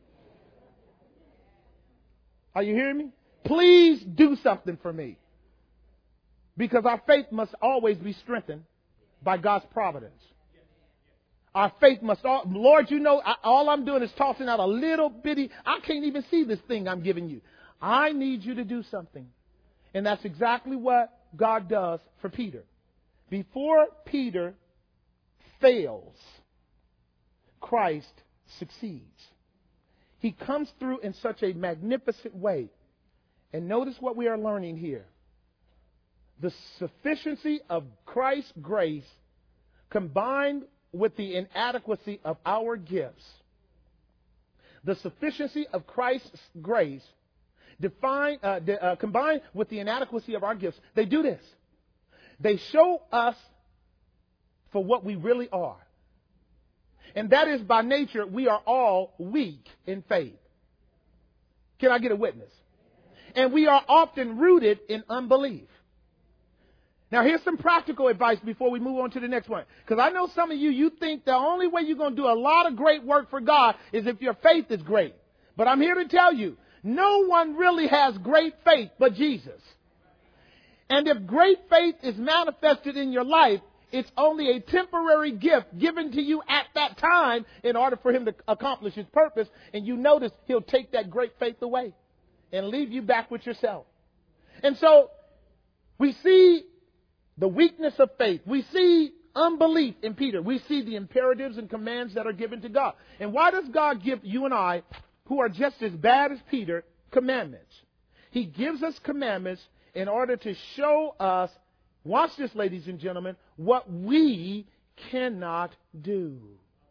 Speaker 1: Are you hearing me? Please do something for me. Because our faith must always be strengthened by God's providence. Our faith must, Lord, you know, all I'm doing is tossing out a little bitty, I can't even see this thing I'm giving you. I need you to do something. And that's exactly what God does for Peter. Before Peter fails, Christ succeeds. He comes through in such a magnificent way. And notice what we are learning here. The sufficiency of Christ's grace combined with the inadequacy of our gifts. The sufficiency of Christ's grace combined with the inadequacy of our gifts. They do this. They show us for what we really are. And that is, by nature, we are all weak in faith. Can I get a witness? And we are often rooted in unbelief. Now, here's some practical advice before we move on to the next one. Because I know some of you think the only way you're going to do a lot of great work for God is if your faith is great. But I'm here to tell you, no one really has great faith but Jesus. And if great faith is manifested in your life, it's only a temporary gift given to you at that time in order for Him to accomplish His purpose. And you notice He'll take that great faith away and leave you back with yourself. And so we see the weakness of faith. We see unbelief in Peter. We see the imperatives and commands that are given to God. And why does God give you and I, who are just as bad as Peter, commandments? He gives us commandments in order to show us, watch this, ladies and gentlemen, what we cannot do.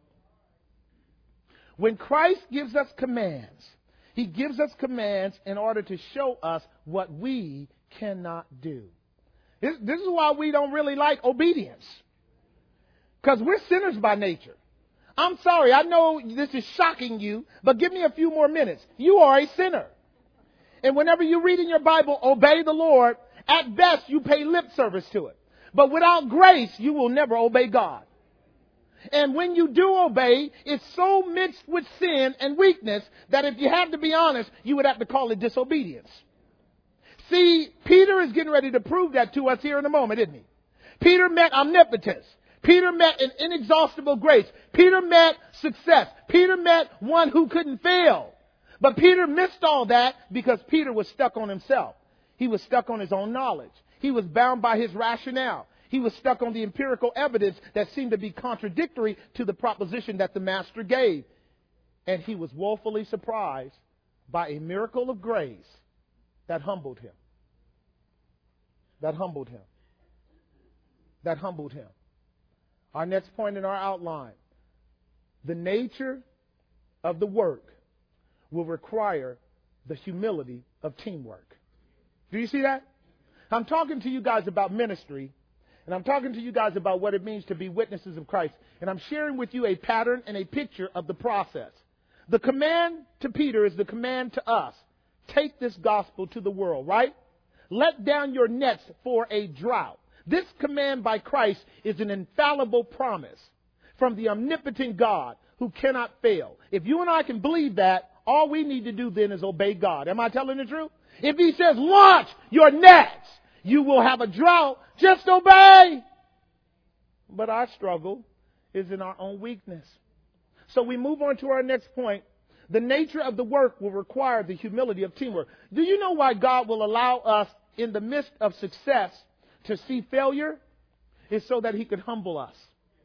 Speaker 1: When Christ gives us commands, He gives us commands in order to show us what we cannot do. This is why we don't really like obedience. Because we're sinners by nature. I'm sorry, I know this is shocking you, but give me a few more minutes. You are a sinner. And whenever you read in your Bible, obey the Lord, at best you pay lip service to it. But without grace, you will never obey God. And when you do obey, it's so mixed with sin and weakness that if you had to be honest, you would have to call it disobedience. See, Peter is getting ready to prove that to us here in a moment, isn't he? Peter met omnipotence. Peter met an inexhaustible grace. Peter met success. Peter met one who couldn't fail. But Peter missed all that because Peter was stuck on himself. He was stuck on his own knowledge. He was bound by his rationale. He was stuck on the empirical evidence that seemed to be contradictory to the proposition that the master gave. And he was woefully surprised by a miracle of grace that humbled him. That humbled him. That humbled him. Our next point in our outline. The nature of the work will require the humility of teamwork. Do you see that? I'm talking to you guys about ministry, and I'm talking to you guys about what it means to be witnesses of Christ. And I'm sharing with you a pattern and a picture of the process. The command to Peter is the command to us. Take this gospel to the world, right? Let down your nets for a drought. This command by Christ is an infallible promise from the omnipotent God who cannot fail. If you and I can believe that, all we need to do then is obey God. Am I telling the truth? If he says, launch your nets, you will have a drought. Just obey. But our struggle is in our own weakness. So we move on to our next point. The nature of the work will require the humility of teamwork. Do you know why God will allow us in the midst of success to see failure? It's so that he could humble us.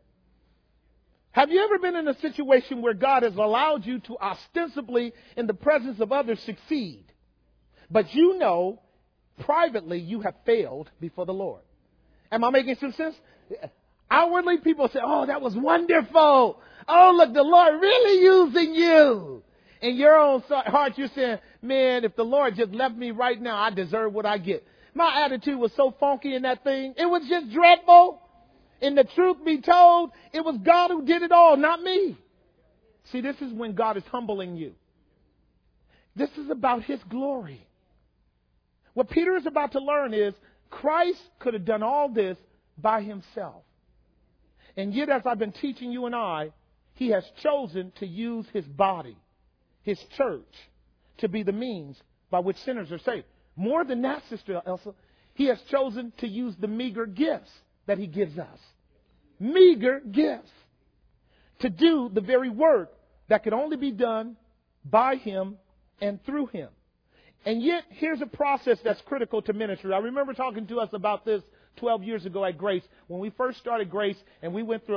Speaker 1: Have you ever been in a situation where God has allowed you to ostensibly, in the presence of others, succeed? But you know, privately, you have failed before the Lord. Am I making some sense? Outwardly, people say, oh, that was wonderful. Oh, look, the Lord really using you. In your own heart, you're saying, man, if the Lord just left me right now, I deserve what I get. My attitude was so funky in that thing. It was just dreadful. And the truth be told, it was God who did it all, not me. See, this is when God is humbling you. This is about his glory. What Peter is about to learn is Christ could have done all this by himself. And yet, as I've been teaching you and I, he has chosen to use his body, his church, to be the means by which sinners are saved. More than that, Sister Elsa, he has chosen to use the meager gifts that he gives us. Meager gifts. To do the very work that could only be done by him and through him. And yet, here's a process that's critical to ministry. I remember talking to us about this 12 years ago at Grace, when we first started Grace, and we went through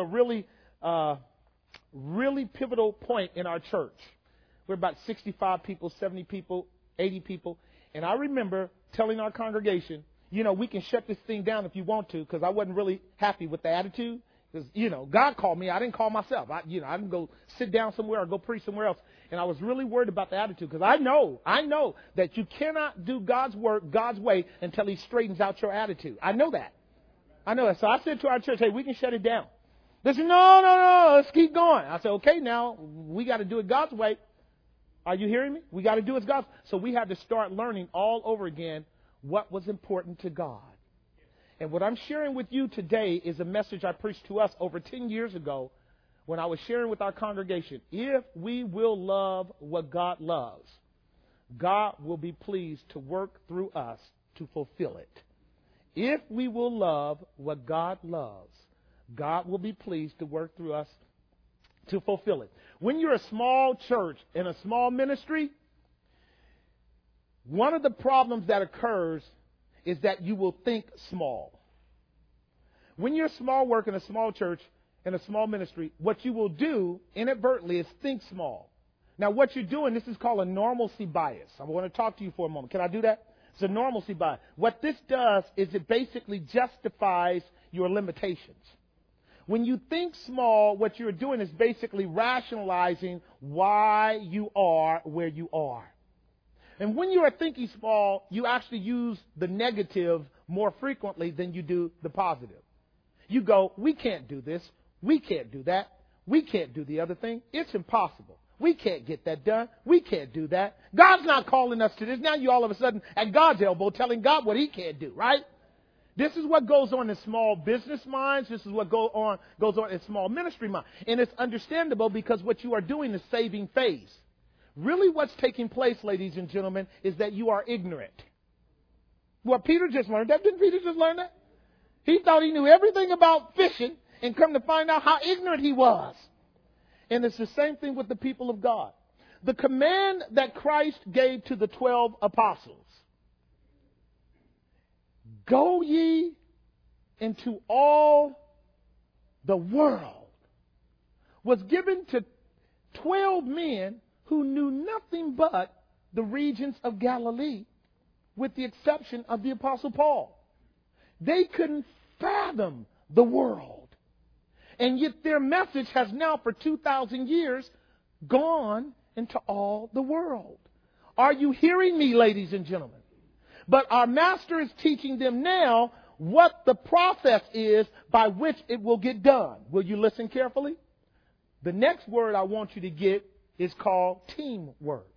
Speaker 1: a really pivotal point in our church. We're about 65 people, 70 people, 80 people. And I remember telling our congregation, you know, we can shut this thing down if you want to, because I wasn't really happy with the attitude. Because, you know, God called me. I didn't call myself. I didn't go sit down somewhere or go preach somewhere else. And I was really worried about the attitude, because I know that you cannot do God's work God's way until he straightens out your attitude. I know that. So I said to our church, hey, we can shut it down. They said, no, let's keep going. I said, okay, now we got to do it God's way. Are you hearing me? We got to do it God's way. So we had to start learning all over again what was important to God. And what I'm sharing with you today is a message I preached to us over 10 years ago when I was sharing with our congregation. If we will love what God loves, God will be pleased to work through us to fulfill it. If we will love what God loves, God will be pleased to work through us to fulfill it. When you're a small church in a small ministry, one of the problems that occurs is that you will think small. When you're small work in a small church, in a small ministry, what you will do inadvertently is think small. Now, what you're doing, this is called a normalcy bias. I want to talk to you for a moment. Can I do that? It's a normalcy bias. What this does is it basically justifies your limitations. When you think small, what you're doing is basically rationalizing why you are where you are. And when you are thinking small, you actually use the negative more frequently than you do the positive. You go, we can't do this. We can't do that. We can't do the other thing. It's impossible. We can't get that done. We can't do that. God's not calling us to this. Now you all of a sudden at God's elbow telling God what he can't do, right? This is what goes on in small business minds. This is what goes on in small ministry minds. And it's understandable because what you are doing is saving face. Really what's taking place, ladies and gentlemen, is that you are ignorant. What Peter just learned, didn't Peter just learn that? He thought he knew everything about fishing and come to find out how ignorant he was. And it's the same thing with the people of God. The command that Christ gave to the 12 apostles Go ye into all the world was given to 12 men who knew nothing but the regions of Galilee, with the exception of the Apostle Paul. They couldn't fathom the world. And yet their message has now for 2,000 years gone into all the world. Are you hearing me, ladies and gentlemen? But our master is teaching them now what the process is by which it will get done. Will you listen carefully? The next word I want you to get is called teamwork.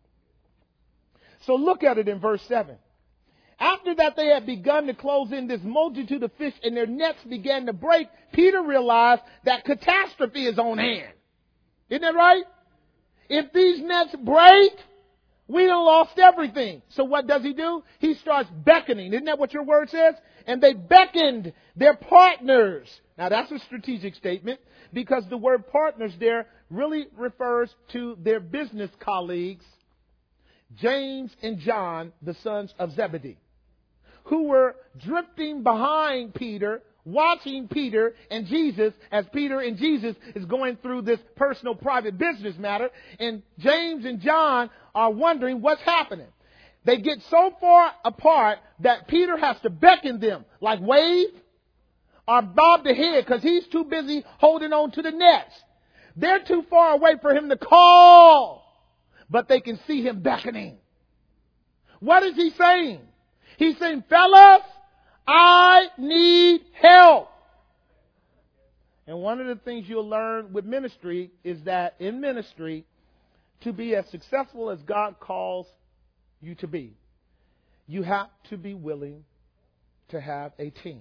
Speaker 1: So look at it in verse 7. After that they had begun to close in this multitude of fish and their nets began to break, Peter realized that catastrophe is on hand. Isn't that right? If these nets break, we done lost everything. So what does he do? He starts beckoning. Isn't that what your word says? And they beckoned their partners. Now that's a strategic statement because the word partners there really refers to their business colleagues, James and John, the sons of Zebedee, who were drifting behind Peter, watching Peter and Jesus as Peter and Jesus is going through this personal private business matter. And James and John are wondering what's happening. They get so far apart that Peter has to beckon them, like wave or bob the head, because he's too busy holding on to the nets. They're too far away for him to call, but they can see him beckoning. What is he saying? He's saying, fellas, I need help. And one of the things you'll learn with ministry is that in ministry, to be as successful as God calls you to be, you have to be willing to have a team.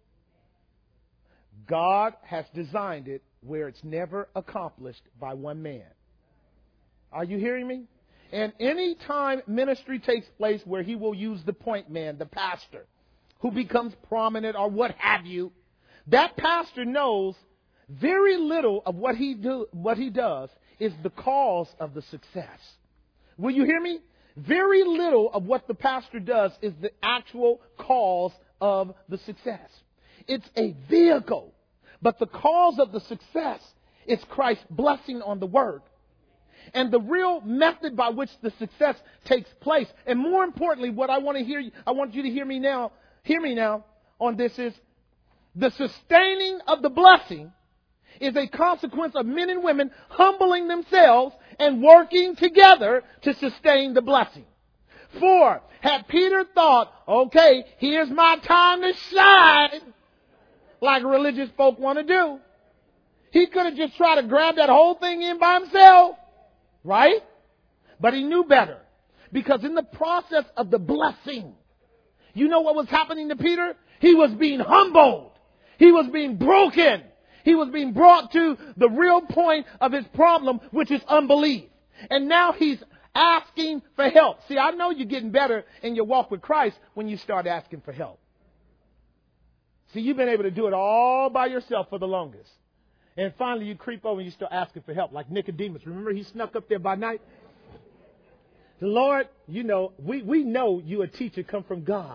Speaker 1: God has designed it where it's never accomplished by one man. Are you hearing me? And any time ministry takes place where he will use the point man, the pastor, who becomes prominent or what have you, that pastor knows very little of what he does is the cause of the success. Will you hear me? Very little of what the pastor does is the actual cause of the success. It's a vehicle. But the cause of the success is Christ's blessing on the word. And the real method by which the success takes place, and more importantly, what I want you to hear me now on this is the sustaining of the blessing is a consequence of men and women humbling themselves and working together to sustain the blessing. For had Peter thought, okay, here's my time to shine, like religious folk want to do, he could have just tried to grab that whole thing in by himself, right? But he knew better, because in the process of the blessing, you know what was happening to Peter? He was being humbled. He was being broken. He was being brought to the real point of his problem, which is unbelief. And now he's asking for help. See, I know you're getting better in your walk with Christ when you start asking for help. See, you've been able to do it all by yourself for the longest. And finally you creep over and you start asking for help, like Nicodemus. Remember, he snuck up there by night? The Lord, you know, we know you a teacher come from God.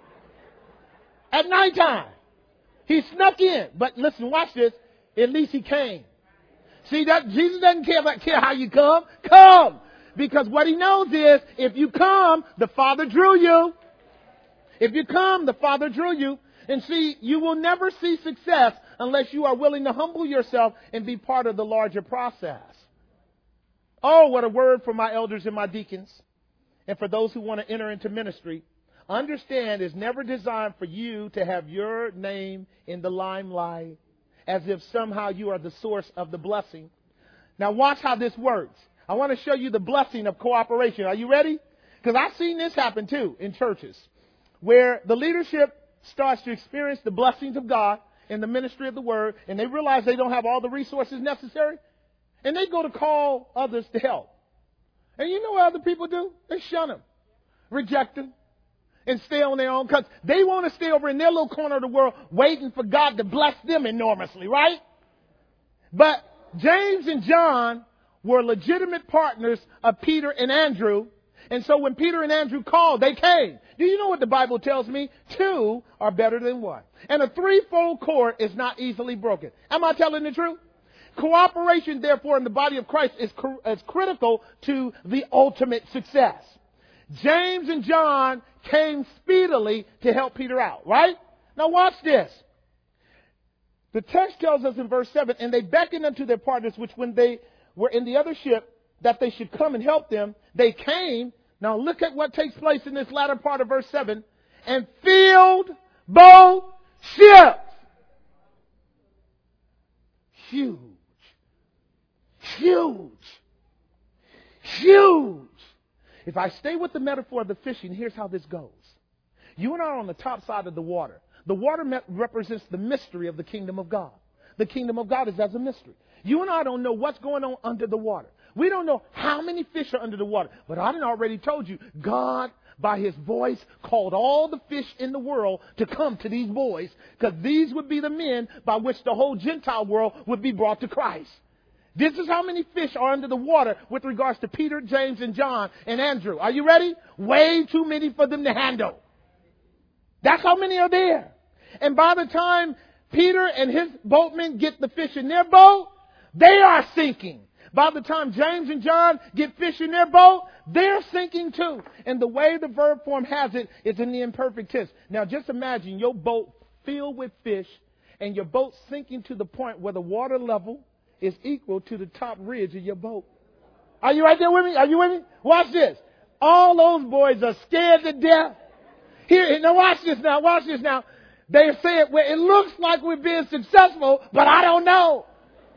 Speaker 1: At nighttime, he snuck in. But listen, watch this. At least he came. See, that Jesus doesn't care how you come. Come. Because what he knows is, if you come, the Father drew you. If you come, the Father drew you. And see, you will never see success unless you are willing to humble yourself and be part of the larger process. Oh, what a word for my elders and my deacons. And for those who want to enter into ministry. Understand, it's never designed for you to have your name in the limelight as if somehow you are the source of the blessing. Now watch how this works. I want to show you the blessing of cooperation. Are you ready? Because I've seen this happen too in churches where the leadership starts to experience the blessings of God in the ministry of the word, and they realize they don't have all the resources necessary, and they go to call others to help. And you know what other people do? They shun them, reject them, and stay on their own, because they want to stay over in their little corner of the world waiting for God to bless them enormously, right? But James and John were legitimate partners of Peter and Andrew, And so when Peter and Andrew called, they came. Do you know what the Bible tells me? 2 are better than 1. And a threefold cord is not easily broken. Am I telling the truth? Cooperation, therefore, in the body of Christ is critical to the ultimate success. James and John came speedily to help Peter out, right? Now watch this. The text tells us in verse 7, and they beckoned unto their partners, which when they were in the other ship, that they should come and help them. They came. Now look at what takes place in this latter part of verse 7. And filled both ships. Huge. Huge. Huge. If I stay with the metaphor of the fishing, here's how this goes. You and I are on the top side of the water. The water represents the mystery of the kingdom of God. The kingdom of God is as a mystery. You and I don't know what's going on under the water. We don't know how many fish are under the water. But I done already told you, God, by his voice, called all the fish in the world to come to these boys, because these would be the men by which the whole Gentile world would be brought to Christ. This is how many fish are under the water with regards to Peter, James, and John, and Andrew. Are you ready? Way too many for them to handle. That's how many are there. And by the time Peter and his boatmen get the fish in their boat, they are sinking. By the time James and John get fish in their boat, they're sinking too. And the way the verb form has it is in the imperfect tense. Now just imagine your boat filled with fish and your boat sinking to the point where the water level is equal to the top ridge of your boat. Are you right there with me? Are you with me? Watch this. All those boys are scared to death. Here, now watch this now. Watch this now. They say it where it looks like we're being successful, but I don't know.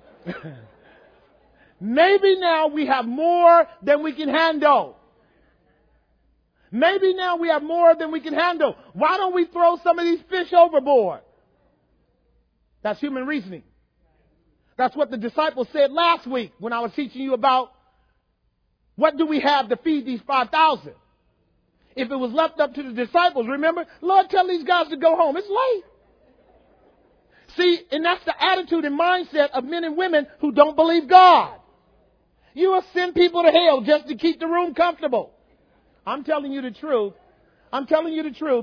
Speaker 1: Maybe now we have more than we can handle. Maybe now we have more than we can handle. Why don't we throw some of these fish overboard? That's human reasoning. That's what the disciples said last week when I was teaching you about what do we have to feed these 5,000. If it was left up to the disciples, remember, Lord, tell these guys to go home. It's late. See, and that's the attitude and mindset of men and women who don't believe God. You will send people to hell just to keep the room comfortable. I'm telling you the truth. I'm telling you the truth.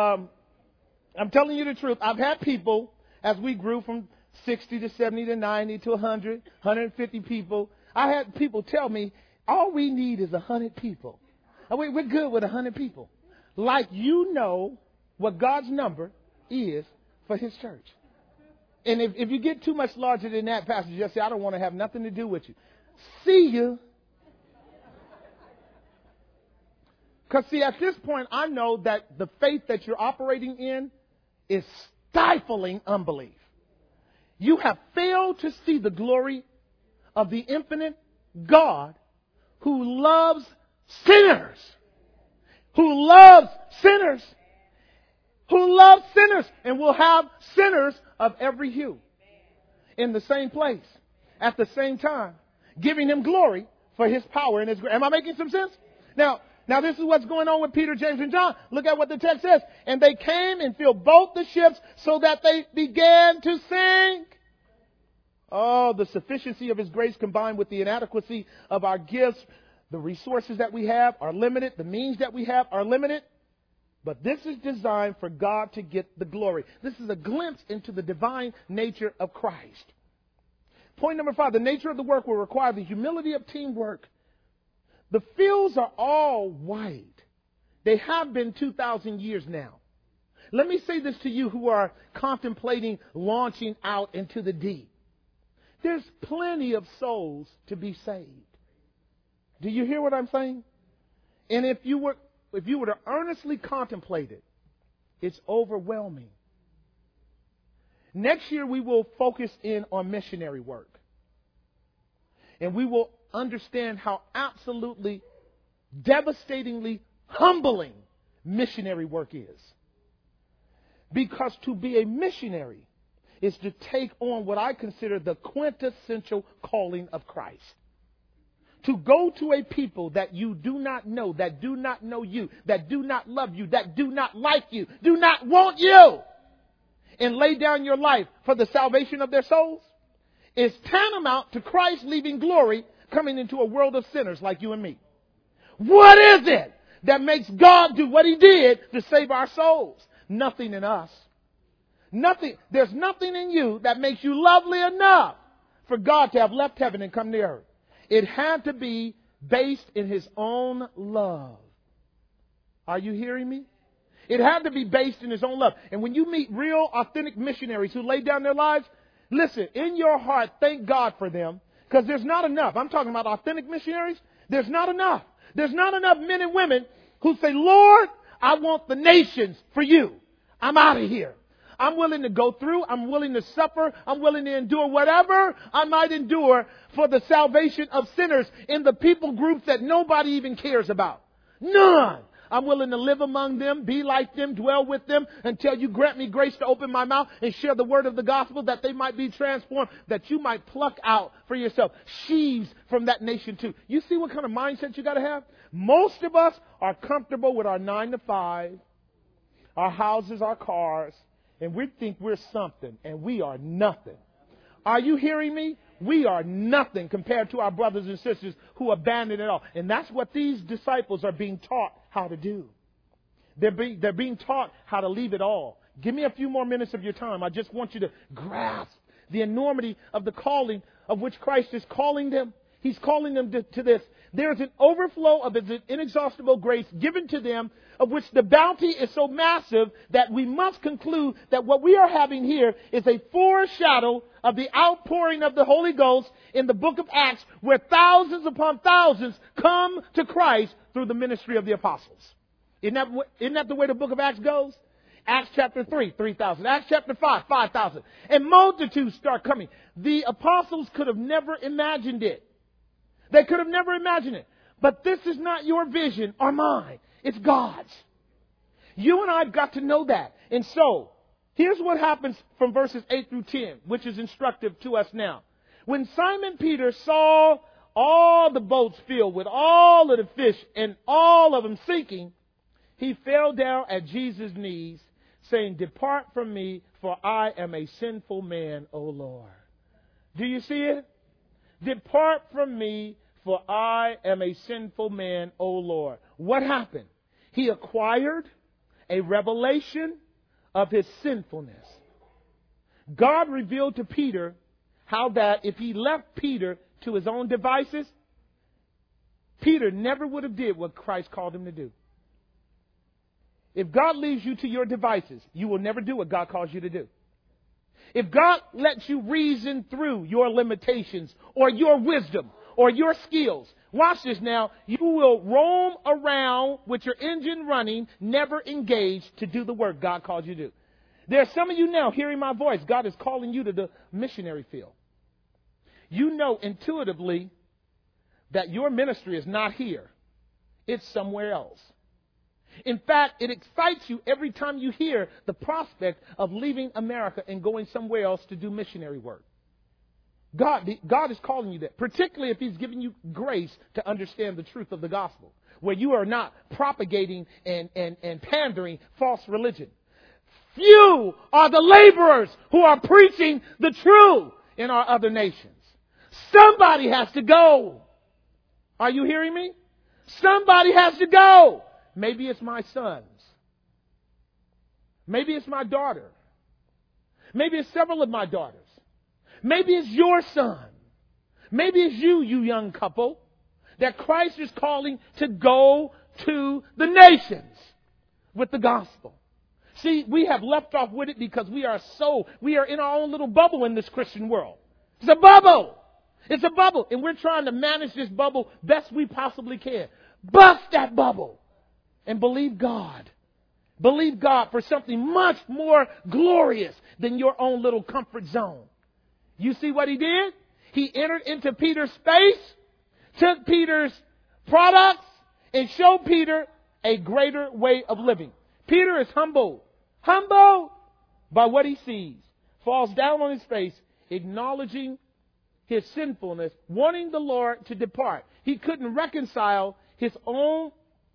Speaker 1: I've had people, as we grew from 60 to 70 to 90 to 100, 150 people. I had people tell me, all we need is 100 people. We're good with 100 people. Like you know what God's number is for his church. And if you get too much larger than that, Pastor, just say, I don't want to have nothing to do with you. See you. Because see, at this point, I know that the faith that you're operating in is stifling unbelief. You have failed to see the glory of the infinite God who loves sinners. Who loves sinners. Who loves sinners and will have sinners of every hue in the same place at the same time, giving him glory for his power and his grace. Am I making some sense? Now this is what's going on with Peter, James, and John. Look at what the text says. And they came and filled both the ships so that they began to sink. Oh, the sufficiency of his grace combined with the inadequacy of our gifts. The resources that we have are limited. The means that we have are limited. But this is designed for God to get the glory. This is a glimpse into the divine nature of Christ. Point number 5, the nature of the work will require the humility of teamwork. The fields are all wide. They have been 2,000 years now. Let me say this to you who are contemplating launching out into the deep. There's plenty of souls to be saved. Do you hear what I'm saying? And if you were to earnestly contemplate it, it's overwhelming. Next year we will focus in on missionary work. And we will understand how absolutely devastatingly humbling missionary work is. Because to be a missionary is to take on what I consider the quintessential calling of Christ. To go to a people that you do not know, that do not know you, that do not love you, that do not like you, do not want you, and lay down your life for the salvation of their souls, is tantamount to Christ leaving glory coming into a world of sinners like you and me. What is it that makes God do what he did to save our souls? Nothing in us. Nothing. There's nothing in you that makes you lovely enough for God to have left heaven and come to earth. It had to be based in his own love. Are you hearing me? It had to be based in his own love. And when you meet real, authentic missionaries who lay down their lives, listen, in your heart, thank God for them, because there's not enough. I'm talking about authentic missionaries. There's not enough. There's not enough men and women who say, Lord, I want the nations for you. I'm out of here. I'm willing to go through. I'm willing to suffer. I'm willing to endure whatever I might endure for the salvation of sinners in the people groups that nobody even cares about. None. I'm willing to live among them, be like them, dwell with them until you grant me grace to open my mouth and share the word of the gospel that they might be transformed, that you might pluck out for yourself sheaves from that nation too. You see what kind of mindset you got to have? Most of us are comfortable with our 9 to 5, our houses, our cars, and we think we're something, and we are nothing. Are you hearing me? We are nothing compared to our brothers and sisters who abandon it all. And that's what these disciples are being taught how to do. They're being taught how to leave it all. Give me a few more minutes of your time. I just want you to grasp the enormity of the calling of which Christ is calling them. He's calling them to this. There's an overflow of his inexhaustible grace given to them, of which the bounty is so massive that we must conclude that what we are having here is a foreshadow of the outpouring of the Holy Ghost in the book of Acts, where thousands upon thousands come to Christ through the ministry of the apostles. Isn't that the way the book of Acts goes? Acts chapter 3, 3,000. Acts chapter 5, 5,000. And multitudes start coming. The apostles could have never imagined it. They could have never imagined it. But this is not your vision or mine. It's God's. You and I have got to know that. And so, here's what happens from verses 8 through 10, which is instructive to us now. When Simon Peter saw all the boats filled with all of the fish and all of them sinking, he fell down at Jesus' knees, saying, "Depart from me, for I am a sinful man, O Lord." Do you see it? Depart from me, for I am a sinful man, O Lord. What happened? He acquired a revelation of his sinfulness. God revealed to Peter how that if he left Peter to his own devices, Peter never would have did what Christ called him to do. If God leaves you to your devices, you will never do what God calls you to do. If God lets you reason through your limitations or your wisdom or your skills, watch this now, you will roam around with your engine running, never engaged to do the work God called you to do. There are some of you now hearing my voice. God is calling you to the missionary field. You know intuitively that your ministry is not here. It's somewhere else. In fact, it excites you every time you hear the prospect of leaving America and going somewhere else to do missionary work. God is calling you that, particularly if he's giving you grace to understand the truth of the gospel, where you are not propagating and pandering false religion. Few are the laborers who are preaching the truth in our other nations. Somebody has to go. Are you hearing me? Somebody has to go. Maybe it's my sons. Maybe it's my daughter. Maybe it's several of my daughters. Maybe it's your son. Maybe it's you young couple, that Christ is calling to go to the nations with the gospel. See, we have left off with it because we are in our own little bubble in this Christian world. It's a bubble. It's a bubble. And we're trying to manage this bubble best we possibly can. Bust that bubble. And believe God. Believe God for something much more glorious than your own little comfort zone. You see what he did? He entered into Peter's space, took Peter's products, and showed Peter a greater way of living. Peter is humbled by what he sees, falls down on his face, acknowledging his sinfulness, wanting the Lord to depart. He couldn't reconcile his own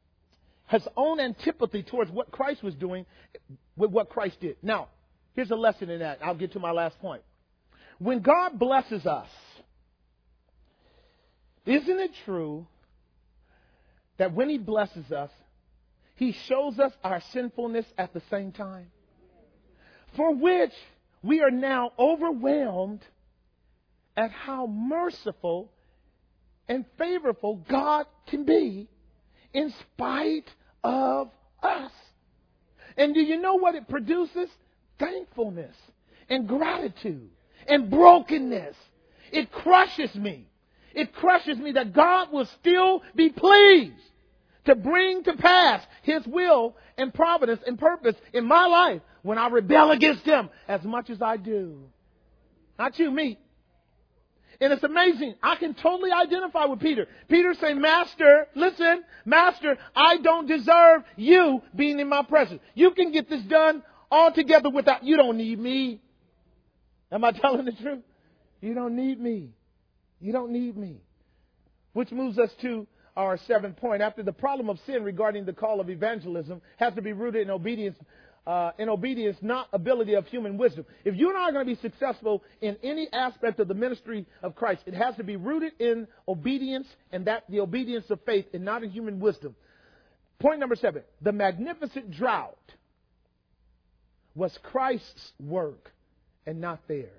Speaker 1: antipathy towards what Christ was doing with what Christ did. Now, here's a lesson in that. I'll get to my last point. When God blesses us, isn't it true that when he blesses us, he shows us our sinfulness at the same time, for which we are now overwhelmed at how merciful and favorable God can be in spite of us. And do you know what it produces? Thankfulness and gratitude and brokenness. It crushes me. It crushes me that God will still be pleased to bring to pass His will and providence and purpose in my life when I rebel against Him as much as I do. Not you, me. And it's amazing. I can totally identify with Peter. Peter saying, Master, listen, Master, I don't deserve you being in my presence. You can get this done altogether without, you don't need me. Am I telling the truth? You don't need me. You don't need me. Which moves us to our seventh point. After the problem of sin regarding the call of evangelism has to be rooted in obedience, not ability of human wisdom. If you and I are going to be successful in any aspect of the ministry of Christ, it has to be rooted in obedience, and that the obedience of faith and not in human wisdom. Point number 7. The magnificent drought was Christ's work and not theirs.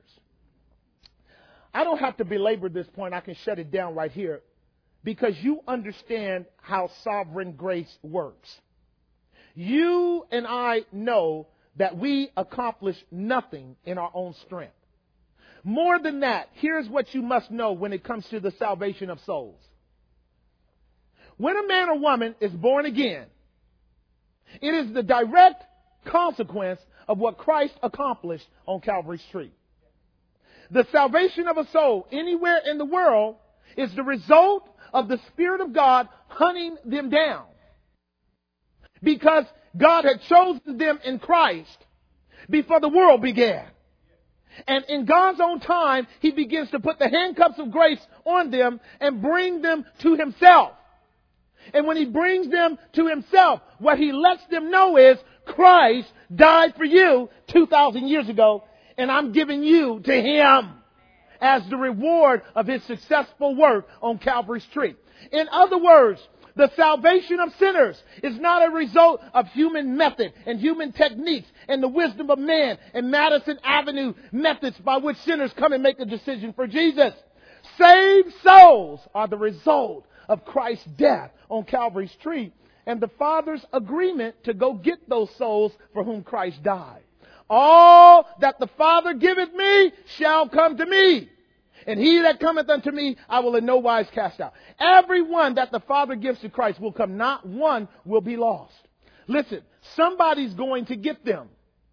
Speaker 1: I don't have to belabor this point. I can shut it down right here because you understand how sovereign grace works. You and I know that we accomplish nothing in our own strength. More than that, here's what you must know when it comes to the salvation of souls. When a man or woman is born again, it is the direct consequence of what Christ accomplished on Calvary's tree. The salvation of a soul anywhere in the world is the result of the Spirit of God hunting them down. Because God had chosen them in Christ before the world began. And in God's own time, He begins to put the handcuffs of grace on them and bring them to Himself. And when He brings them to Himself, what He lets them know is Christ died for you 2,000 years ago, and I'm giving you to Him as the reward of His successful work on Calvary's tree. In other words, the salvation of sinners is not a result of human method and human techniques and the wisdom of man and Madison Avenue methods by which sinners come and make a decision for Jesus. Saved souls are the result of Christ's death on Calvary's tree and the Father's agreement to go get those souls for whom Christ died. All that the Father giveth me shall come to me. And he that cometh unto me, I will in no wise cast out. Everyone that the Father gives to Christ will come. Not one will be lost. Listen, somebody's going to get them.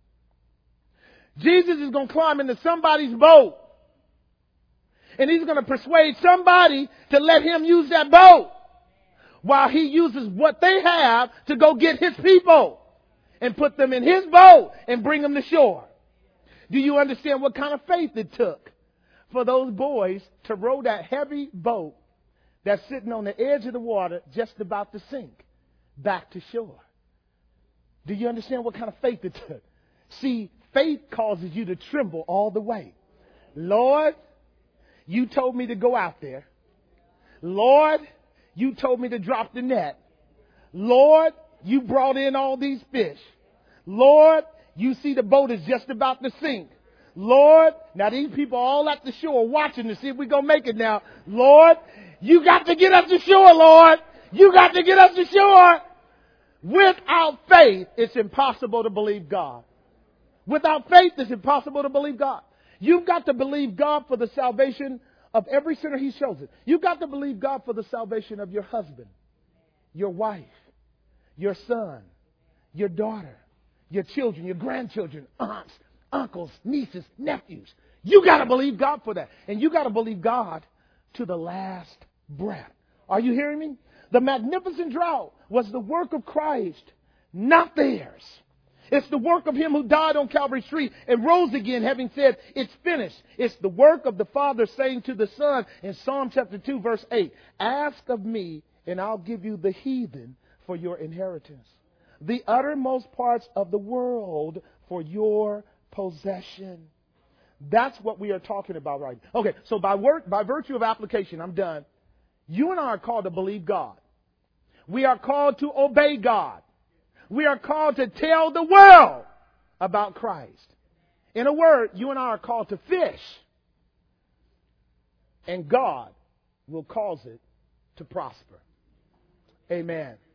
Speaker 1: Jesus is going to climb into somebody's boat. And He's going to persuade somebody to let Him use that boat while He uses what they have to go get His people and put them in His boat and bring them to shore. Do you understand what kind of faith it took for those boys to row that heavy boat that's sitting on the edge of the water just about to sink back to shore? Do you understand what kind of faith it took? See, faith causes you to tremble all the way. Lord, You told me to go out there. Lord, You told me to drop the net. Lord, You brought in all these fish. Lord, You see the boat is just about to sink. Lord, now these people all at the shore watching to see if we're going to make it now. Lord, You got to get us to shore, Lord. You got to get us to shore. Without faith, it's impossible to believe God. Without faith, it's impossible to believe God. You've got to believe God for the salvation of every sinner He's chosen. You've got to believe God for the salvation of your husband, your wife, your son, your daughter, your children, your grandchildren, aunts, uncles, nieces, nephews. You got to believe God for that. And you got to believe God to the last breath. Are you hearing me? The magnificent drought was the work of Christ, not theirs. It's the work of Him who died on Calvary's tree and rose again, having said, it's finished. It's the work of the Father saying to the Son in Psalm chapter 2, verse 8, ask of me, and I'll give you the heathen for your inheritance, the uttermost parts of the world for your possession. That's what we are talking about right now. Okay, so by virtue of application, I'm done. You and I are called to believe God. We are called to obey God. We are called to tell the world about Christ. In a word, you and I are called to fish. And God will cause it to prosper. Amen.